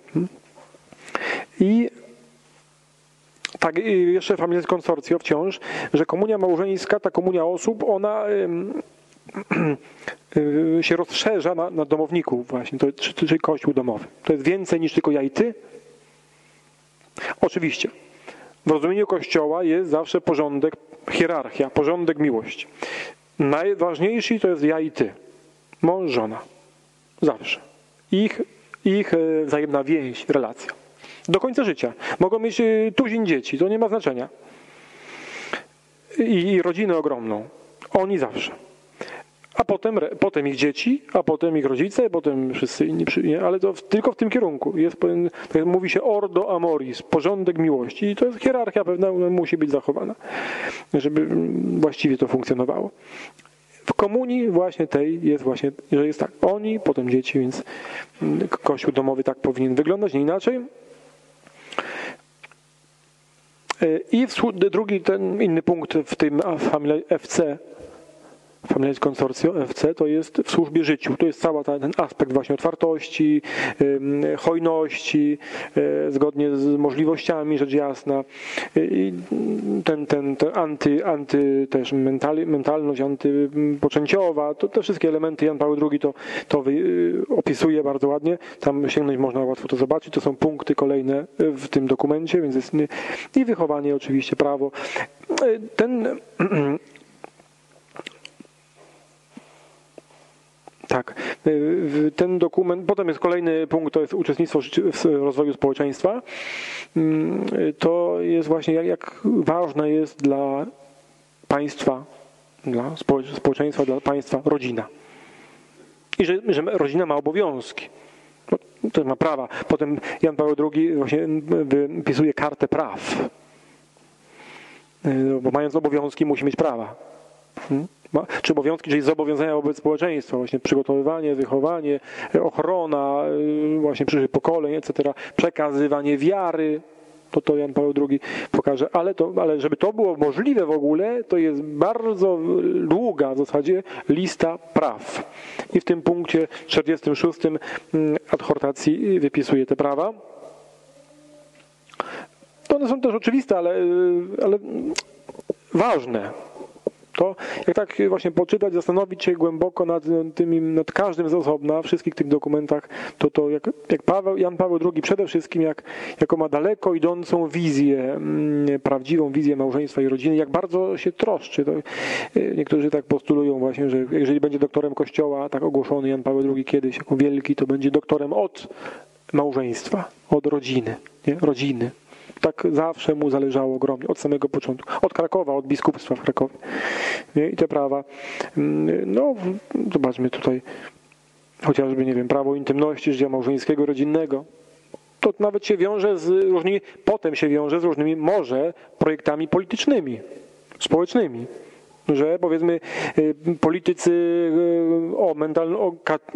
I tak, jeszcze Familiaris Consortio wciąż, że komunia małżeńska, ta komunia osób, ona się rozszerza na, na domowników właśnie, to, czyli Kościół domowy. To jest więcej niż tylko ja i ty. Oczywiście, w rozumieniu Kościoła jest zawsze porządek, hierarchia, porządek miłości. Najważniejszy to jest ja i ty. Mąż, żona. Zawsze. Ich, ich wzajemna więź, relacja. Do końca życia. Mogą mieć tuzin dzieci, to nie ma znaczenia. I, i rodzinę ogromną. Oni zawsze. A potem, potem ich dzieci, a potem ich rodzice, potem wszyscy inni, ale to w, tylko w tym kierunku. Jest, tak mówi się ordo amoris, porządek miłości i to jest hierarchia pewna, musi być zachowana, żeby właściwie to funkcjonowało. W komunii właśnie tej jest właśnie, że jest tak, oni, potem dzieci, więc Kościół domowy tak powinien wyglądać, nie inaczej. I drugi, ten inny punkt w tym F C, Familiaris Consortio, F C, to jest w służbie życiu. To jest cały ten aspekt właśnie otwartości, hojności, zgodnie z możliwościami, rzecz jasna. I ten, ten, ten anty, anty też mental, mentalność antypoczęciowa, to te wszystkie elementy Jan Paweł drugi to, to opisuje bardzo ładnie. Tam sięgnąć można łatwo to zobaczyć. To są punkty kolejne w tym dokumencie, więc jest i wychowanie oczywiście, prawo. Ten Tak, Ten dokument, potem jest kolejny punkt, to jest uczestnictwo w rozwoju społeczeństwa. To jest właśnie jak, jak ważne jest dla państwa, dla społeczeństwa, dla państwa rodzina. I że, że rodzina ma obowiązki. To ma prawa. Potem Jan Paweł drugi właśnie wypisuje kartę praw. Bo mając obowiązki musi mieć prawa. Czy obowiązki, czyli zobowiązania wobec społeczeństwa, właśnie przygotowywanie, wychowanie, ochrona właśnie przyszłych pokoleń, et cetera, przekazywanie wiary, to to Jan Paweł drugi pokaże, ale, to, ale żeby to było możliwe w ogóle, to jest bardzo długa w zasadzie lista praw. I w tym punkcie czterdziestym szóstym adhortacji wypisuje te prawa. To one są też oczywiste, ale, ale ważne. To jak tak właśnie poczytać, zastanowić się głęboko nad tymi, nad każdym z osobna, wszystkich tych dokumentach, to to jak, jak Paweł, Jan Paweł drugi przede wszystkim, jak, jaką ma daleko idącą wizję, prawdziwą wizję małżeństwa i rodziny, jak bardzo się troszczy. To niektórzy tak postulują właśnie, że jeżeli będzie doktorem Kościoła, tak ogłoszony Jan Paweł drugi kiedyś jako wielki, to będzie doktorem od małżeństwa, od rodziny, nie? Rodziny. Tak zawsze mu zależało ogromnie, od samego początku. Od Krakowa, od biskupstwa w Krakowie. Nie? I te prawa, no zobaczmy tutaj, chociażby, nie wiem, prawo intymności, życia małżeńskiego, rodzinnego. To nawet się wiąże z różnymi, potem się wiąże z różnymi, może, projektami politycznymi, społecznymi. Że powiedzmy politycy o, mental, o,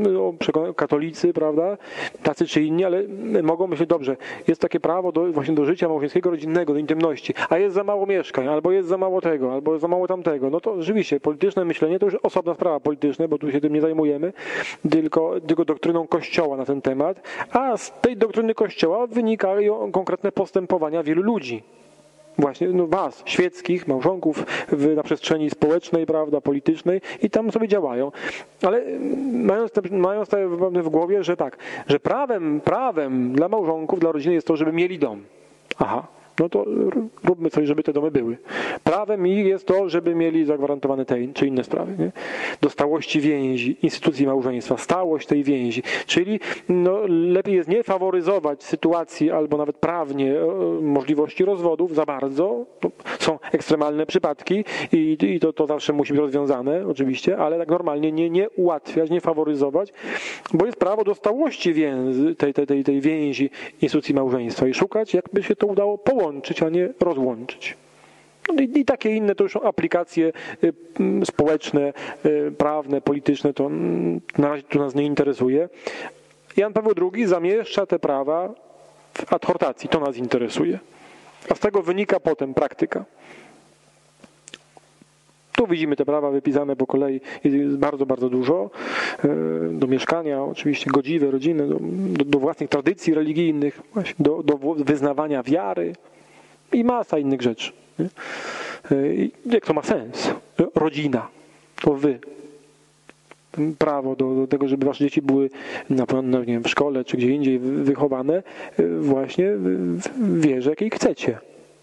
o katolicy, prawda, tacy czy inni, ale mogą myśleć, dobrze, jest takie prawo do, właśnie do życia małżeńskiego, rodzinnego, do intymności, a jest za mało mieszkań, albo jest za mało tego, albo jest za mało tamtego. No to rzeczywiście polityczne myślenie to już osobna sprawa polityczna, bo tu się tym nie zajmujemy, tylko, tylko doktryną Kościoła na ten temat, a z tej doktryny Kościoła wynikają konkretne postępowania wielu ludzi. Właśnie no was, świeckich, małżonków w, na przestrzeni społecznej, prawda, politycznej i tam sobie działają. Ale mając, te, mając te w głowie, że tak, że prawem, prawem dla małżonków, dla rodziny jest to, żeby mieli dom. Aha. No to róbmy coś, żeby te domy były. Prawem ich jest to, żeby mieli zagwarantowane te czy inne sprawy. Nie? Do stałości więzi, instytucji małżeństwa, stałość tej więzi. Czyli no, lepiej jest nie faworyzować sytuacji albo nawet prawnie możliwości rozwodów za bardzo. To są ekstremalne przypadki i, i to, to zawsze musi być rozwiązane oczywiście, ale tak normalnie nie, nie ułatwiać, nie faworyzować, bo jest prawo do stałości więzy, tej, tej, tej, tej więzi instytucji małżeństwa i szukać, jakby się to udało połączyć. Łączyć, a nie rozłączyć. No i, i takie inne to już są aplikacje y, społeczne, y, prawne, polityczne, to y, na razie tu nas nie interesuje. Jan Paweł drugi zamieszcza te prawa w adhortacji, to nas interesuje. A z tego wynika potem praktyka. Tu widzimy te prawa wypisane po kolei, jest bardzo, bardzo dużo. Do mieszkania, oczywiście godziwe, rodziny, do, do, do własnych tradycji religijnych, do, do wyznawania wiary i masa innych rzeczy. Nie? I jak to ma sens? Rodzina, to wy. Prawo do, do tego, żeby wasze dzieci były na pewno, nie wiem, w szkole czy gdzie indziej wychowane właśnie w wierze, jakiej chcecie.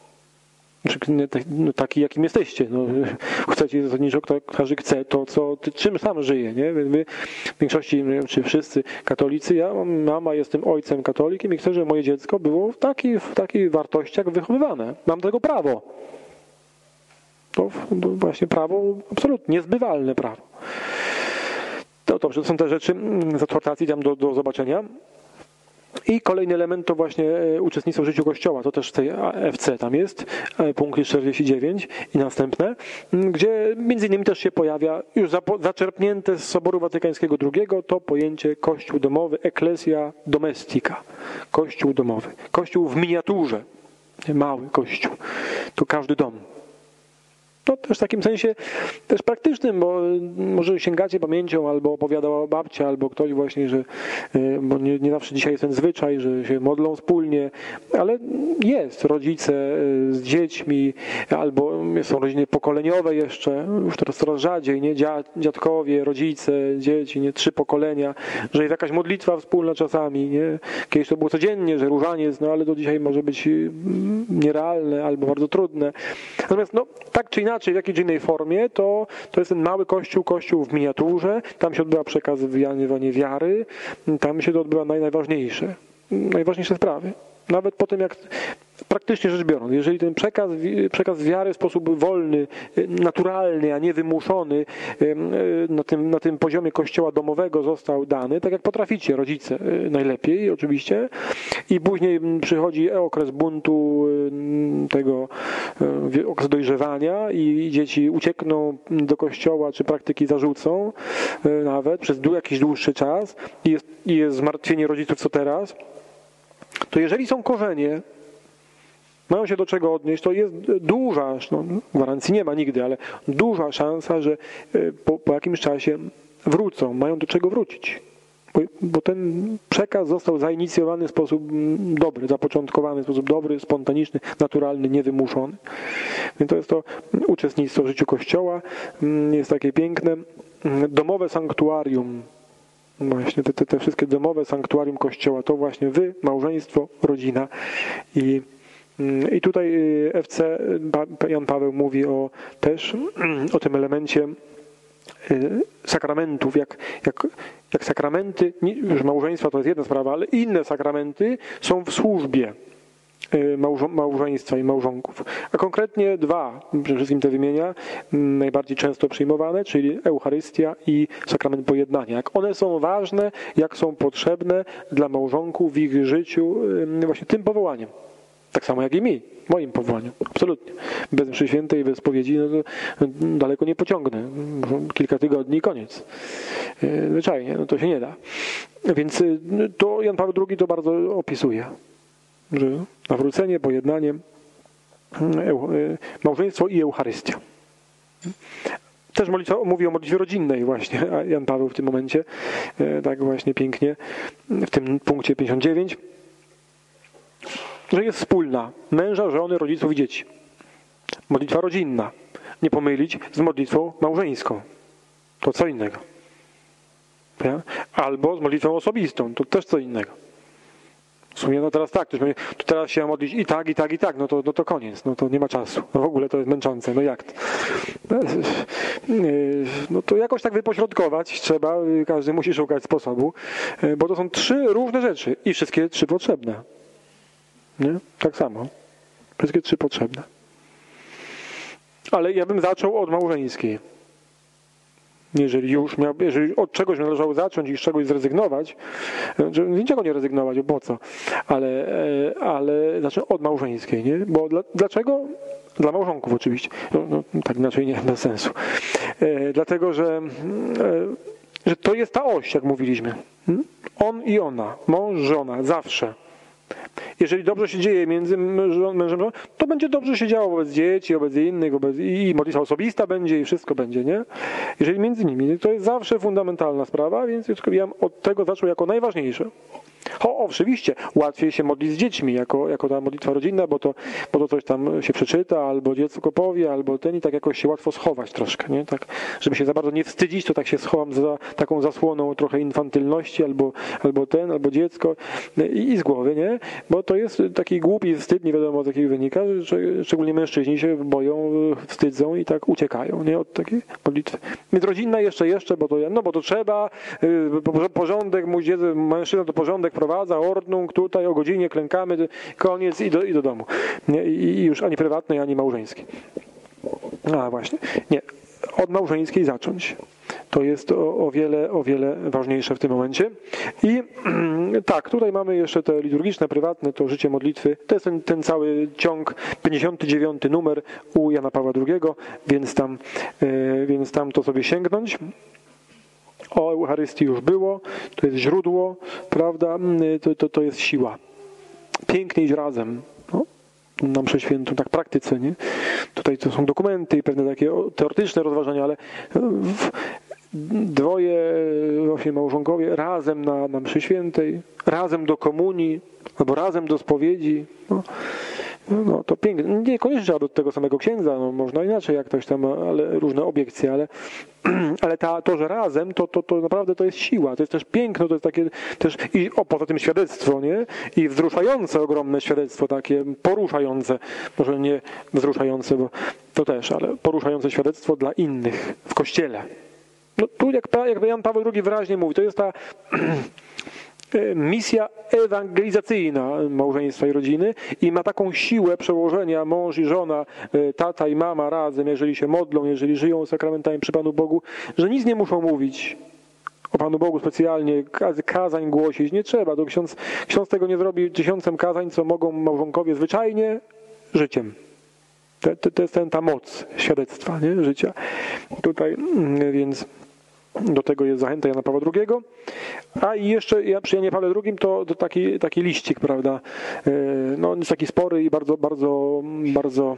No, taki, jakim jesteście. No, chcecie zasadniczo, kto każdy chce to, co, czym sam żyje. Nie? My, w większości, nie wiem, czy wszyscy katolicy, ja mama jestem ojcem katolikiem i chcę, żeby moje dziecko było w takich, w takich wartościach wychowywane. Mam do tego prawo. To, to właśnie prawo absolutnie niezbywalne prawo. To dobrze, to są te rzeczy z adhortacji tam do, do zobaczenia. I kolejny element to właśnie uczestnictwo w życiu Kościoła. To też w tej F C tam jest, punkt czterdzieści dziewięć i następne, gdzie między innymi też się pojawia już zaczerpnięte z Soboru Watykańskiego drugiego to pojęcie Kościół domowy, ecclesia domestica. Kościół domowy. Kościół w miniaturze. Mały kościół. To każdy dom. No też w takim sensie też praktycznym, bo może sięgacie pamięcią, albo opowiadała babcia, albo ktoś właśnie, że bo nie, nie zawsze dzisiaj jest ten zwyczaj, że się modlą wspólnie, ale jest rodzice z dziećmi, albo są rodziny pokoleniowe jeszcze, już teraz coraz rzadziej, nie? Dziadkowie, rodzice, dzieci, nie? Trzy pokolenia, że jest jakaś modlitwa wspólna czasami, nie? Kiedyś to było codziennie, że różaniec, no ale do dzisiaj może być nierealne albo bardzo trudne. Natomiast no tak czy inaczej, inaczej, w jakiejś innej formie, to, to jest ten mały kościół, kościół w miniaturze, tam się odbywa przekazywanie wiary, tam się to odbywa naj, najważniejsze, najważniejsze sprawy. Nawet po tym, jak praktycznie rzecz biorąc, jeżeli ten przekaz, przekaz wiary w sposób wolny, naturalny, a nie wymuszony na tym, na tym poziomie kościoła domowego został dany, tak jak potraficie, rodzice najlepiej oczywiście, i później przychodzi okres buntu, tego okres dojrzewania i dzieci uciekną do kościoła, czy praktyki zarzucą nawet przez jakiś dłuższy czas i jest, i jest zmartwienie rodziców, co teraz, to jeżeli są korzenie, mają się do czego odnieść, to jest duża, no, gwarancji nie ma nigdy, ale duża szansa, że po, po jakimś czasie wrócą, mają do czego wrócić. Bo, bo ten przekaz został zainicjowany w sposób dobry, zapoczątkowany w sposób dobry, spontaniczny, naturalny, niewymuszony. Więc to jest to uczestnictwo w życiu Kościoła, jest takie piękne. Domowe sanktuarium, właśnie te, te, te wszystkie domowe sanktuarium Kościoła, to właśnie wy, małżeństwo, rodzina. I, i tutaj F C Jan Paweł mówi o, też o tym elemencie sakramentów, jak, jak, jak sakramenty, już małżeństwa to jest jedna sprawa, ale inne sakramenty są w służbie małżeństwa i małżonków. A konkretnie dwa, przede wszystkim te wymienia, najbardziej często przyjmowane, czyli Eucharystia i sakrament pojednania. Jak one są ważne, jak są potrzebne dla małżonków w ich życiu, właśnie tym powołaniem. Tak samo jak i mi, moim powołaniu. Absolutnie. Bez mszy świętej, bez spowiedzi, no to daleko nie pociągnę. Kilka tygodni i koniec. Zwyczajnie, no to się nie da. Więc to Jan Paweł drugi to bardzo opisuje. Że nawrócenie, pojednanie, małżeństwo i Eucharystia. Też modlitwa, mówi o modlitwie rodzinnej właśnie, a Jan Paweł w tym momencie, tak właśnie pięknie, w tym punkcie pięćdziesiąt dziewięć, że jest wspólna męża, żony, rodziców i dzieci. Modlitwa rodzinna. Nie pomylić z modlitwą małżeńską. To co innego. Albo z modlitwą osobistą. To też co innego. W sumie, no teraz tak, ktoś mówi, to teraz się modlić i tak, i tak, i tak, no to, no to koniec, no to nie ma czasu. No w ogóle to jest męczące, no jak to? No to jakoś tak wypośrodkować trzeba, każdy musi szukać sposobu, bo to są trzy różne rzeczy i wszystkie trzy potrzebne. Nie? Tak samo. Wszystkie trzy potrzebne. Ale ja bym zaczął od małżeńskiej. Jeżeli już miał, jeżeli od czegoś należało zacząć i z czegoś zrezygnować, z niczego nie rezygnować, bo po co? Ale, ale zacznę od małżeńskiej, nie? Bo dla, dlaczego? Dla małżonków oczywiście. No, no, tak inaczej nie, bez sensu. E, dlatego, że, e, że to jest ta oś, jak mówiliśmy. On i ona, mąż, żona, zawsze. Jeżeli dobrze się dzieje między mężem a żoną, to będzie dobrze się działo wobec dzieci, wobec innych, wobec, i modlitwa osobista będzie i wszystko będzie, nie? Jeżeli między nimi, to jest zawsze fundamentalna sprawa, więc ja bym od tego zaczął jako najważniejsze. O, oczywiście, łatwiej się modlić z dziećmi, jako, jako ta modlitwa rodzinna, bo to, bo to coś tam się przeczyta, albo dziecko powie, albo ten i tak jakoś się łatwo schować troszkę, nie? Tak, żeby się za bardzo nie wstydzić, to tak się schowam za taką zasłoną trochę infantylności, albo, albo ten, albo dziecko i, i z głowy, nie? Bo to jest taki głupi wstyd, nie wiadomo z jakiego wynika, że szczególnie mężczyźni się boją, wstydzą i tak uciekają, nie? Od takiej modlitwy. Więc rodzinna jeszcze, jeszcze, bo to, no bo to trzeba, porządek, mój dziecko, mężczyzna to porządek prowadza, ordnung, tutaj o godzinie klękamy, koniec i do, i do domu. Nie? I, I już ani prywatnej, ani małżeńskiej. A właśnie. Nie. Od małżeńskiej zacząć. To jest o, o, wiele, o wiele ważniejsze w tym momencie. I tak, tutaj mamy jeszcze te liturgiczne, prywatne, to życie modlitwy. To jest ten, ten cały ciąg, pięćdziesiąty dziewiąty numer u Jana Pawła drugiego, więc tam, yy, więc tam to sobie sięgnąć. O Eucharystii już było, to jest źródło, prawda, to, to, to jest siła. Pięknie iść razem, no, na mszę świętą, tak w praktyce, nie? Tutaj to są dokumenty i pewne takie teoretyczne rozważania, ale w, dwoje właśnie małżonkowie razem na, na mszy świętej, razem do komunii, albo razem do spowiedzi, no. No to piękne. Niekoniecznie trzeba do tego samego księdza, no, można inaczej jak ktoś tam, ale różne obiekcje, ale, ale ta, to, że razem, to, to, to naprawdę to jest siła, to jest też piękno, to jest takie też, i o, poza tym świadectwo, nie? I wzruszające ogromne świadectwo, takie poruszające, może nie wzruszające, bo to też, ale poruszające świadectwo dla innych w Kościele. No tu jak, jak Jan Paweł drugi wyraźnie mówi, to jest ta misja ewangelizacyjna małżeństwa i rodziny i ma taką siłę przełożenia mąż i żona, tata i mama razem, jeżeli się modlą, jeżeli żyją sakramentami przy Panu Bogu, że nic nie muszą mówić o Panu Bogu specjalnie, kazań głosić, nie trzeba. To ksiądz, ksiądz tego nie zrobi tysiącem kazań, co mogą małżonkowie zwyczajnie życiem. To, to, to jest ten, ta moc świadectwa, nie? Życia. Tutaj, więc do tego jest zachęta Jana Pawła drugiego. A i jeszcze ja przy Janie Pawle drugim to, to taki, taki liścik, prawda? No, on jest taki spory i bardzo, bardzo, bardzo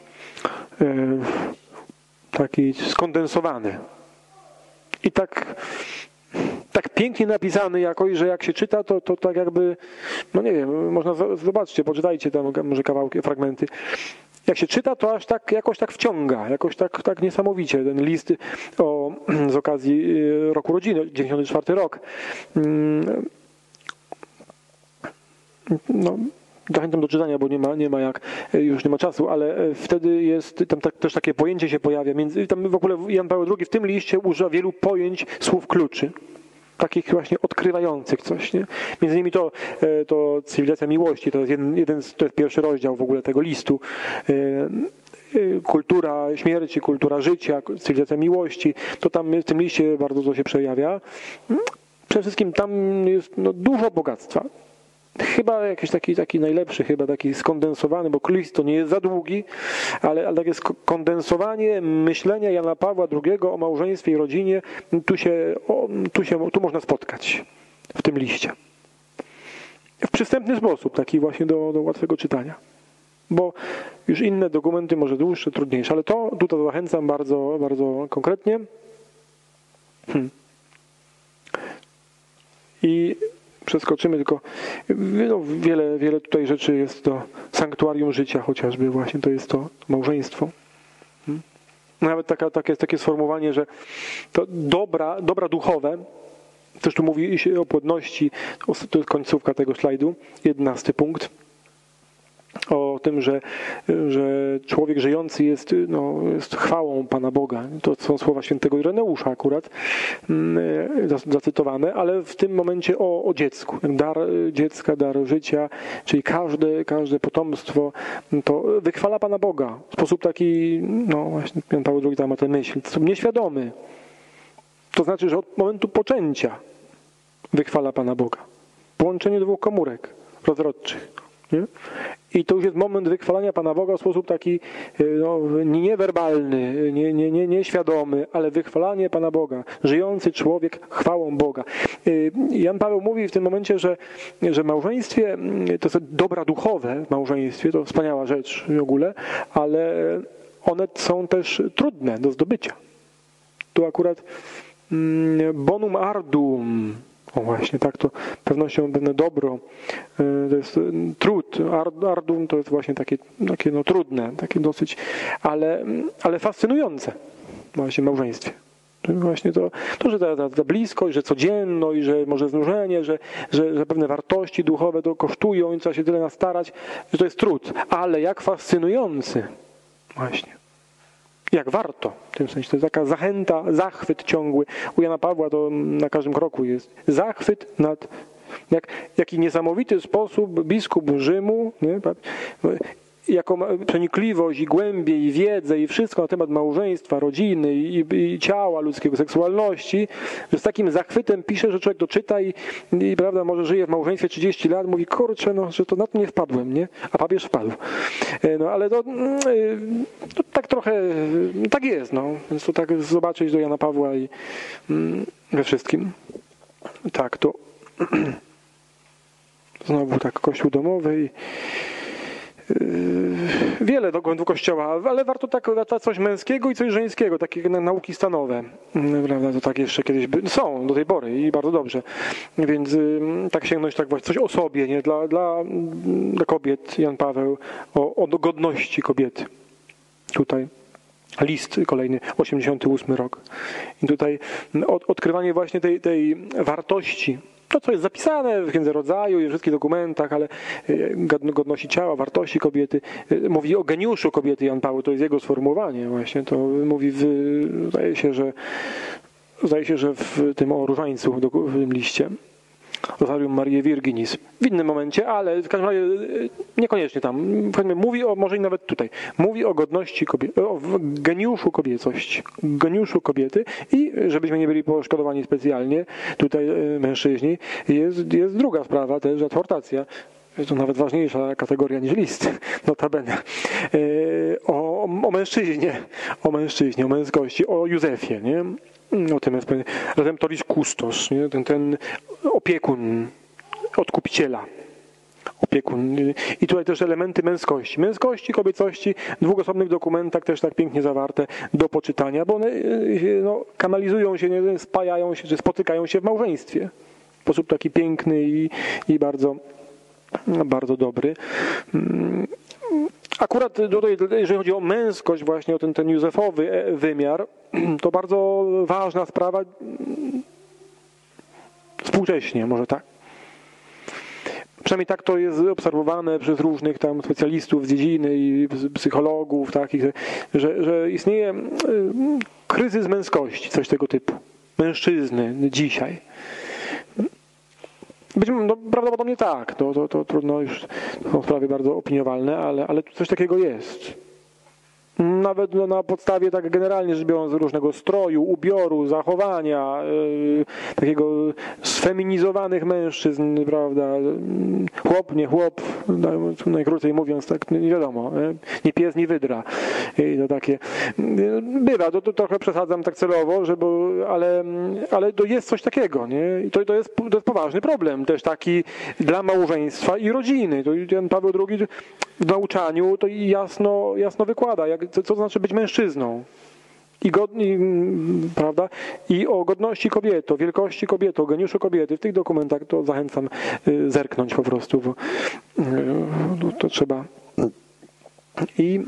taki skondensowany. I tak, tak pięknie napisany jakoś, że jak się czyta, to, to tak jakby, no nie wiem, można zobaczcie, poczytajcie tam może kawałki, fragmenty. Jak się czyta, to aż tak jakoś tak wciąga, jakoś tak, tak niesamowicie. Ten list o, z okazji roku rodziny, dziewięćdziesiąty czwarty rok. No, zachęcam do czytania, bo nie ma, nie ma jak, już nie ma czasu, ale wtedy jest, tam tak, też takie pojęcie się pojawia. Między, tam w ogóle Jan Paweł drugi w tym liście używa wielu pojęć, słów kluczy. Takich właśnie odkrywających coś, nie? Między innymi to, to cywilizacja miłości, to jest jeden, jeden to jest pierwszy rozdział w ogóle tego listu. Kultura śmierci, kultura życia, cywilizacja miłości, to tam w tym liście bardzo to się przejawia. Przede wszystkim tam jest no, dużo bogactwa. Chyba jakiś taki, taki najlepszy, chyba taki skondensowany, bo list to nie jest za długi, ale, ale takie skondensowanie myślenia Jana Pawła drugiego o małżeństwie i rodzinie, tu się, o, tu się tu można spotkać w tym liście. W przystępny sposób, taki właśnie do, do łatwego czytania. Bo już inne dokumenty może dłuższe, trudniejsze, ale to tutaj zachęcam bardzo, bardzo konkretnie. Hmm. I przeskoczymy tylko, no, wiele, wiele tutaj rzeczy jest to sanktuarium życia chociażby właśnie, to jest to małżeństwo. Hmm. Nawet taka, takie, takie sformułowanie, że to dobra, dobra duchowe, też tu mówi się o płodności, to jest końcówka tego slajdu, jedenasty punkt, o tym, że, że człowiek żyjący jest, no, jest chwałą Pana Boga. To są słowa świętego Ireneusza akurat zacytowane, ale w tym momencie o, o dziecku. Dar dziecka, dar życia, czyli każde, każde potomstwo to wychwala Pana Boga w sposób taki, no właśnie Jan Paweł drugi tam ma tę myśl, w sposób nieświadomy. To znaczy, że od momentu poczęcia wychwala Pana Boga. Połączenie dwóch komórek rozrodczych. Nie? I to już jest moment wychwalania Pana Boga w sposób taki no, niewerbalny, nie, nie, nie, nieświadomy, ale wychwalanie Pana Boga. Żyjący człowiek chwałą Boga. Jan Paweł mówi w tym momencie, że, że małżeństwie to jest dobra duchowe, małżeństwie to wspaniała rzecz w ogóle, ale one są też trudne do zdobycia. Tu akurat bonum arduum, o właśnie, tak, to pewnością pewne dobro, to jest trud, ardum to jest właśnie takie, takie no, trudne, takie dosyć, ale, ale fascynujące właśnie w małżeństwie. Właśnie to, to że ta, ta, ta bliskość, że codzienność, że może znużenie, że, że, że pewne wartości duchowe to kosztują i trzeba się tyle nastarać, że to jest trud, ale jak fascynujący właśnie. Jak warto, w tym sensie, to jest taka zachęta, zachwyt ciągły. U Jana Pawła to na każdym kroku jest. Zachwyt nad, jak, jaki niesamowity sposób biskup Rzymu, nie, jaką przenikliwość i głębię i wiedzę i wszystko na temat małżeństwa, rodziny i, i ciała ludzkiego, seksualności, że z takim zachwytem pisze, że człowiek to czyta i, i prawda, może żyje w małżeństwie trzydzieści lat, mówi, kurczę, no, że to na to nie wpadłem, nie? A papież wpadł. No ale to, to tak trochę, tak jest, no. Więc to tak zobaczyć do Jana Pawła i we wszystkim. Tak, to znowu tak kościół domowy i wiele dokumentów Kościoła, ale warto tak, coś męskiego i coś żeńskiego, takie nauki stanowe, prawda, to tak jeszcze kiedyś by, są do tej pory i bardzo dobrze, więc tak sięgnąć tak właśnie coś o sobie, nie, dla, dla, dla kobiet, Jan Paweł, o, o godności kobiety, tutaj. List kolejny, osiemdziesiąty ósmy rok. I tutaj od, odkrywanie właśnie tej, tej wartości, to co jest zapisane w Księdze Rodzaju i w wszystkich dokumentach, ale godności ciała, wartości kobiety. Mówi o geniuszu kobiety Jan Paweł, to jest jego sformułowanie właśnie. To mówi, w, zdaje się, że zdaje się, że w tym o różańcu, w tym liście. Rosarium Mariae Virginis. W innym momencie, ale w każdym razie niekoniecznie tam. Mówi o, może i nawet tutaj, mówi o godności kobiety, o geniuszu kobiecości, geniuszu kobiety i żebyśmy nie byli poszkodowani specjalnie, tutaj mężczyźni, jest, jest druga sprawa też, adhortacja. To nawet ważniejsza kategoria niż list, notabene. O, o mężczyźnie, o mężczyźnie, o męskości, o Józefie, nie? O tym jest Redemptoris Custos, nie? Ten, ten opiekun odkupiciela. Opiekun. I tutaj też elementy męskości. Męskości, kobiecości w dwóch osobnych dokumentach też tak pięknie zawarte do poczytania, bo one no, kanalizują się, nie? Spajają się, czy spotykają się w małżeństwie. W sposób taki piękny i, i bardzo, bardzo dobry. Akurat tutaj, jeżeli chodzi o męskość, właśnie o ten, ten józefowy wymiar, to bardzo ważna sprawa współcześnie, może tak. Przynajmniej tak to jest obserwowane przez różnych tam specjalistów z dziedziny i psychologów, takich, że, że istnieje kryzys męskości, coś tego typu. Mężczyzny dzisiaj. Być może, no, prawdopodobnie tak, to, to, to trudno już, to są sprawy bardzo opiniowalne, ale, ale coś takiego jest. Nawet no, na podstawie tak generalnie rzecz biorąc różnego stroju, ubioru, zachowania, yy, takiego sfeminizowanych mężczyzn, prawda, chłop, nie chłop, no, najkrócej mówiąc, tak nie wiadomo, nie pies, nie wydra. I to takie, bywa, to, to trochę przesadzam tak celowo, że bo, ale, ale to jest coś takiego, nie? I to, to, jest, to jest poważny problem też taki dla małżeństwa i rodziny. To Jan Paweł drugi w nauczaniu to jasno, jasno wykłada, jak, co to znaczy być mężczyzną. I, godni, prawda? I o godności kobiety, o wielkości kobiety, o geniuszu kobiety. W tych dokumentach to zachęcam zerknąć po prostu, bo to trzeba. I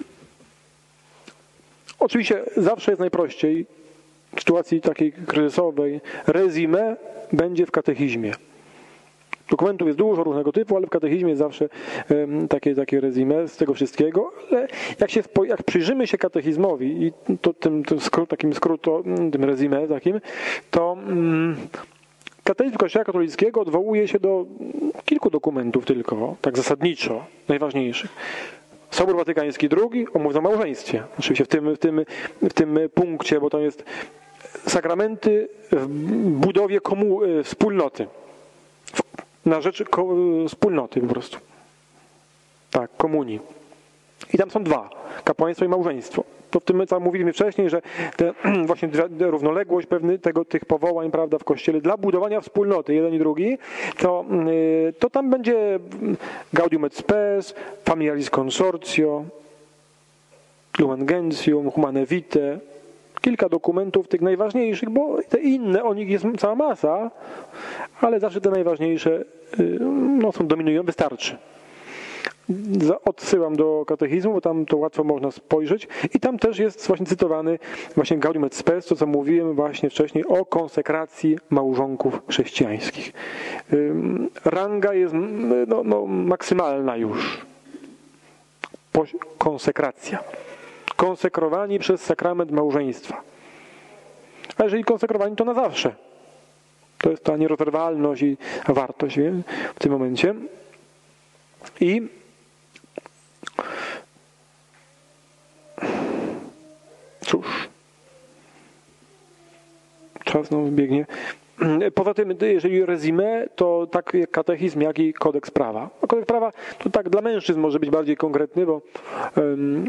oczywiście zawsze jest najprościej w sytuacji takiej kryzysowej. Resume będzie w katechizmie. Dokumentów jest dużo różnego typu, ale w katechizmie jest zawsze um, takie, takie resume z tego wszystkiego. Ale jak, się, jak przyjrzymy się katechizmowi i to, tym, tym skrót, takim skróto, tym resume takim, to um, katechizm Kościoła katolickiego odwołuje się do kilku dokumentów tylko, tak zasadniczo, najważniejszych. Sobór Watykański drugi omówi o małżeństwie. Oczywiście w tym, w, tym, w tym punkcie, bo to jest sakramenty w budowie komu, wspólnoty. Na rzecz wspólnoty po prostu. Tak, komunii. I tam są dwa. Kapłaństwo i małżeństwo. To w tym, co mówiliśmy wcześniej, że te, właśnie równoległość pewnych tego, tych powołań, prawda, w Kościele dla budowania wspólnoty, jeden i drugi, to, to tam będzie Gaudium et Spes, Familiaris Consortio, Lumen Gentium, Humane Vitae, kilka dokumentów tych najważniejszych, bo te inne, o nich jest cała masa, ale zawsze te najważniejsze no, są dominują, wystarczy. Odsyłam do katechizmu, bo tam to łatwo można spojrzeć i tam też jest właśnie cytowany właśnie Gaudium et Spes, to co mówiłem właśnie wcześniej o konsekracji małżonków chrześcijańskich. Ranga jest no, no, maksymalna już. Konsekracja. Konsekrowani przez sakrament małżeństwa. A jeżeli konsekrowani, to na zawsze. To jest ta nierozerwalność i wartość wie, w tym momencie. I cóż, czas nam biegnie. Poza tym, jeżeli resume, to tak jak katechizm, jak i kodeks prawa. A kodeks prawa to tak dla mężczyzn może być bardziej konkretny, bo um,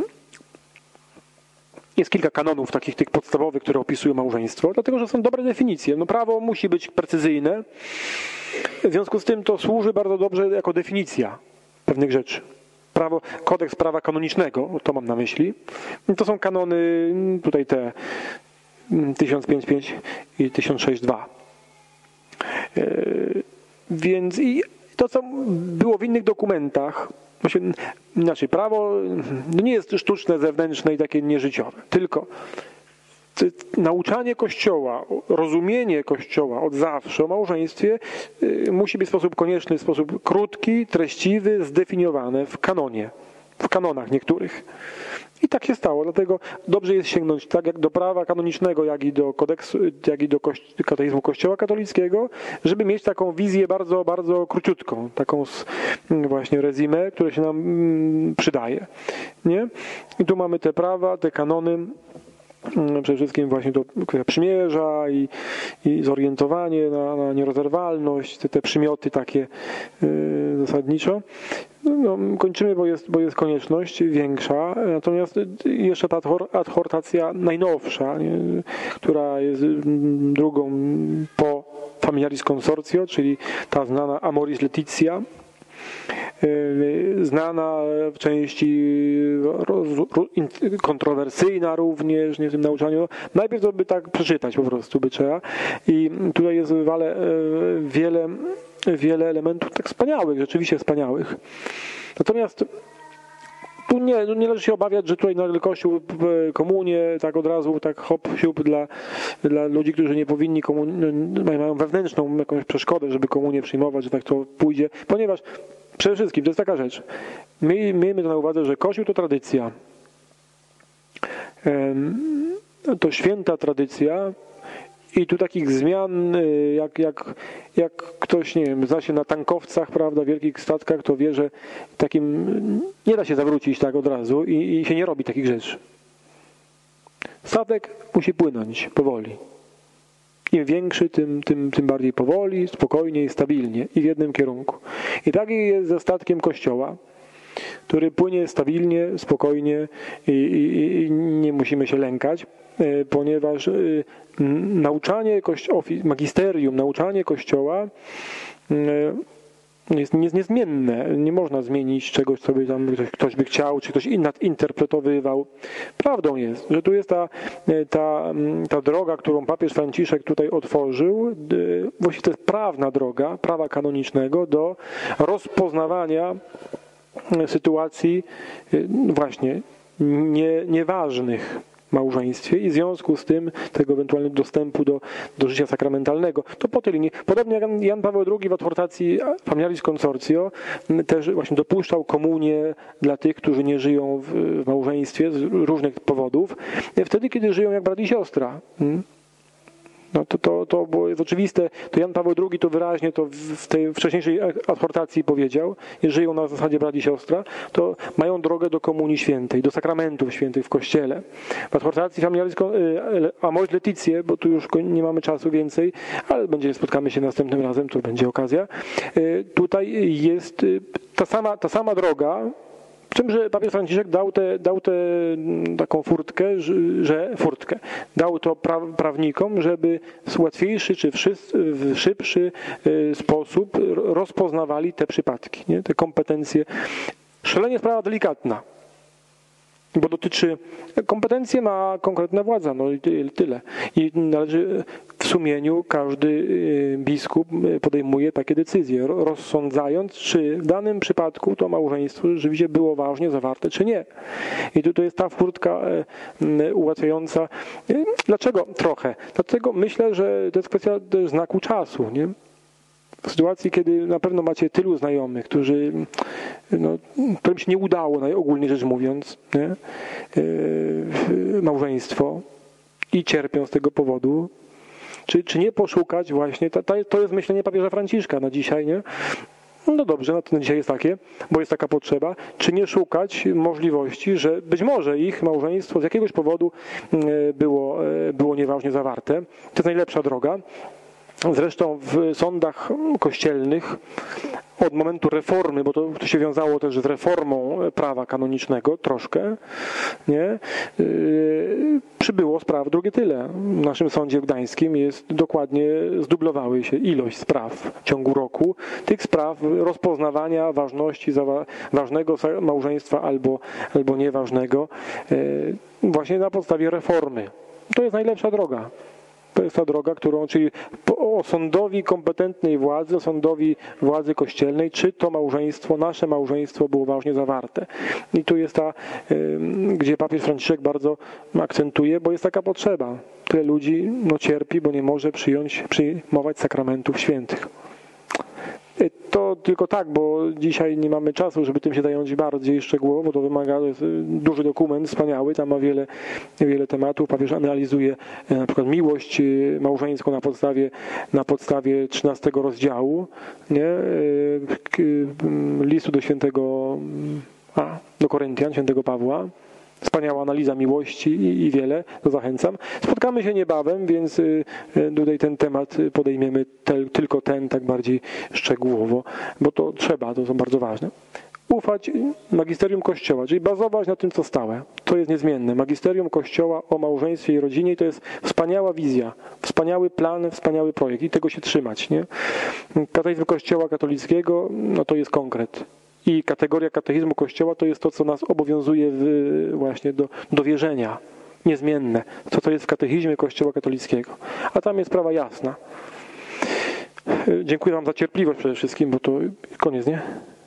jest kilka kanonów takich tych podstawowych, które opisują małżeństwo, dlatego że są dobre definicje. No prawo musi być precyzyjne, w związku z tym to służy bardzo dobrze jako definicja pewnych rzeczy. prawo, kodeks prawa kanonicznego, to mam na myśli. To są kanony tutaj te tysiąc pięćdziesiąt pięć i tysiąc sześćdziesiąt dwa. Więc i to, co było w innych dokumentach, inaczej, prawo nie jest sztuczne, zewnętrzne i takie nieżyciowe, tylko nauczanie Kościoła, rozumienie Kościoła od zawsze o małżeństwie musi być w sposób konieczny, w sposób krótki, treściwy, zdefiniowane w kanonie, w kanonach niektórych. I tak się stało, dlatego dobrze jest sięgnąć tak jak do prawa kanonicznego, jak i do kodeksu, jak i do katechizmu Kościoła katolickiego, żeby mieć taką wizję bardzo, bardzo króciutką, taką właśnie rezimę, które się nam przydaje. Nie? I tu mamy te prawa, te kanony, przede wszystkim właśnie to przymierza i, i zorientowanie na, na nierozerwalność, te, te przymioty takie yy, zasadniczo. No, kończymy, bo jest, bo jest konieczność większa, natomiast jeszcze ta adhortacja najnowsza, nie, która jest drugą po Familiaris Consortio, czyli ta znana Amoris Laetitia, znana w części kontrowersyjna również nie w tym nauczaniu. Najpierw to by tak przeczytać po prostu by trzeba i tutaj jest wiele, wiele, wiele elementów tak wspaniałych, rzeczywiście wspaniałych. Natomiast tu nie, nie należy się obawiać, że tutaj nagle Kościół komunię tak od razu, tak hop, siup dla, dla ludzi, którzy nie powinni, komun- mają wewnętrzną jakąś przeszkodę, żeby komunię przyjmować, że tak to pójdzie, ponieważ przede wszystkim to jest taka rzecz. My miejmy to na uwadze, że Kościół to tradycja. To święta tradycja i tu takich zmian, jak, jak, jak ktoś, nie wiem, zna się na tankowcach, prawda, wielkich statkach, to wie, że takim nie da się zawrócić tak od razu i, i się nie robi takich rzeczy. Statek musi płynąć powoli. Im większy, tym, tym, tym bardziej powoli, spokojnie i stabilnie i w jednym kierunku. I tak jest ze statkiem Kościoła, który płynie stabilnie, spokojnie i, i, i nie musimy się lękać, ponieważ nauczanie magisterium, nauczanie Kościoła jest niezmienne. Nie można zmienić czegoś, co by tam ktoś, ktoś by chciał, czy ktoś nadinterpretowywał. Prawdą jest, że tu jest ta, ta, ta droga, którą papież Franciszek tutaj otworzył, właściwie to jest prawna droga, prawa kanonicznego do rozpoznawania sytuacji właśnie nie, nieważnych w małżeństwie i w związku z tym tego ewentualnego dostępu do, do życia sakramentalnego. To po tej linii. Podobnie jak Jan Paweł drugi w adhortacji Familiaris Consortio też właśnie dopuszczał komunię dla tych, którzy nie żyją w, w małżeństwie z różnych powodów, wtedy, kiedy żyją jak brat i siostra. Hmm? No to, to, to było jest oczywiste, to Jan Paweł drugi to wyraźnie to w tej wcześniejszej adhortacji powiedział, jeżeli żyją na zasadzie brat i siostra, to mają drogę do Komunii Świętej, do sakramentów świętych w Kościele. W adhortacji Familiaris Amoris Laetitia, bo tu już nie mamy czasu więcej, ale będzie, spotkamy się następnym razem, to będzie okazja. Tutaj jest ta sama, ta sama droga, w czym, że papież Franciszek dał, te, dał te, taką furtkę, że, że furtkę, dał to pra, prawnikom, żeby w łatwiejszy czy w, w szybszy sposób rozpoznawali te przypadki, nie? Te kompetencje. Szalenie sprawa delikatna, bo dotyczy, kompetencje ma konkretna władza, no i tyle. I należy w sumieniu każdy biskup podejmuje takie decyzje, rozsądzając, czy w danym przypadku to małżeństwo rzeczywiście było ważnie zawarte, czy nie. I tutaj jest ta furtka ułatwiająca. Dlaczego trochę? Dlatego myślę, że to jest kwestia znaku czasu, nie? W sytuacji, kiedy na pewno macie tylu znajomych, którzy, no, którym się nie udało, ogólnie rzecz mówiąc, nie? Yy, małżeństwo i cierpią z tego powodu, czy, czy nie poszukać właśnie, ta, ta, to jest myślenie papieża Franciszka na dzisiaj, nie? No dobrze, no to na dzisiaj jest takie, bo jest taka potrzeba, czy nie szukać możliwości, że być może ich małżeństwo z jakiegoś powodu było, było nieważnie zawarte. To jest najlepsza droga. Zresztą w sądach kościelnych od momentu reformy, bo to, to się wiązało też z reformą prawa kanonicznego troszkę, nie? Yy, przybyło spraw drugie tyle. W naszym sądzie gdańskim jest dokładnie, zdublowały się ilość spraw w ciągu roku, tych spraw rozpoznawania ważności za ważnego małżeństwa albo, albo nieważnego, yy, właśnie na podstawie reformy. To jest najlepsza droga. To jest ta droga, którą, czyli osądowi kompetentnej władzy, osądowi władzy kościelnej, czy to małżeństwo, nasze małżeństwo było ważnie zawarte. I tu jest ta, gdzie papież Franciszek bardzo akcentuje, bo jest taka potrzeba. Tyle ludzi no, cierpi, bo nie może przyjąć, przyjmować sakramentów świętych. To tylko tak, bo dzisiaj nie mamy czasu, żeby tym się zająć bardziej szczegółowo, bo to wymaga, to jest duży dokument, wspaniały, tam ma wiele, wiele tematów. Papież analizuje na przykład miłość małżeńską na podstawie, na podstawie trzynastego rozdziału, nie? Listu do świętego, a, do Koryntian, świętego Pawła. Wspaniała analiza miłości i, i wiele, to zachęcam. Spotkamy się niebawem, więc y, tutaj ten temat podejmiemy te, tylko ten tak bardziej szczegółowo, bo to trzeba, to są bardzo ważne. Ufać magisterium Kościoła, czyli bazować na tym, co stałe. To jest niezmienne. Magisterium Kościoła o małżeństwie i rodzinie to jest wspaniała wizja, wspaniały plan, wspaniały projekt i tego się trzymać. Nie? Katechizm Kościoła katolickiego, no to jest konkret. I kategoria katechizmu Kościoła to jest to, co nas obowiązuje w, właśnie do, do wierzenia. Niezmienne. To, co jest w katechizmie Kościoła katolickiego. A tam jest sprawa jasna. Dziękuję wam za cierpliwość przede wszystkim, bo to koniec, nie?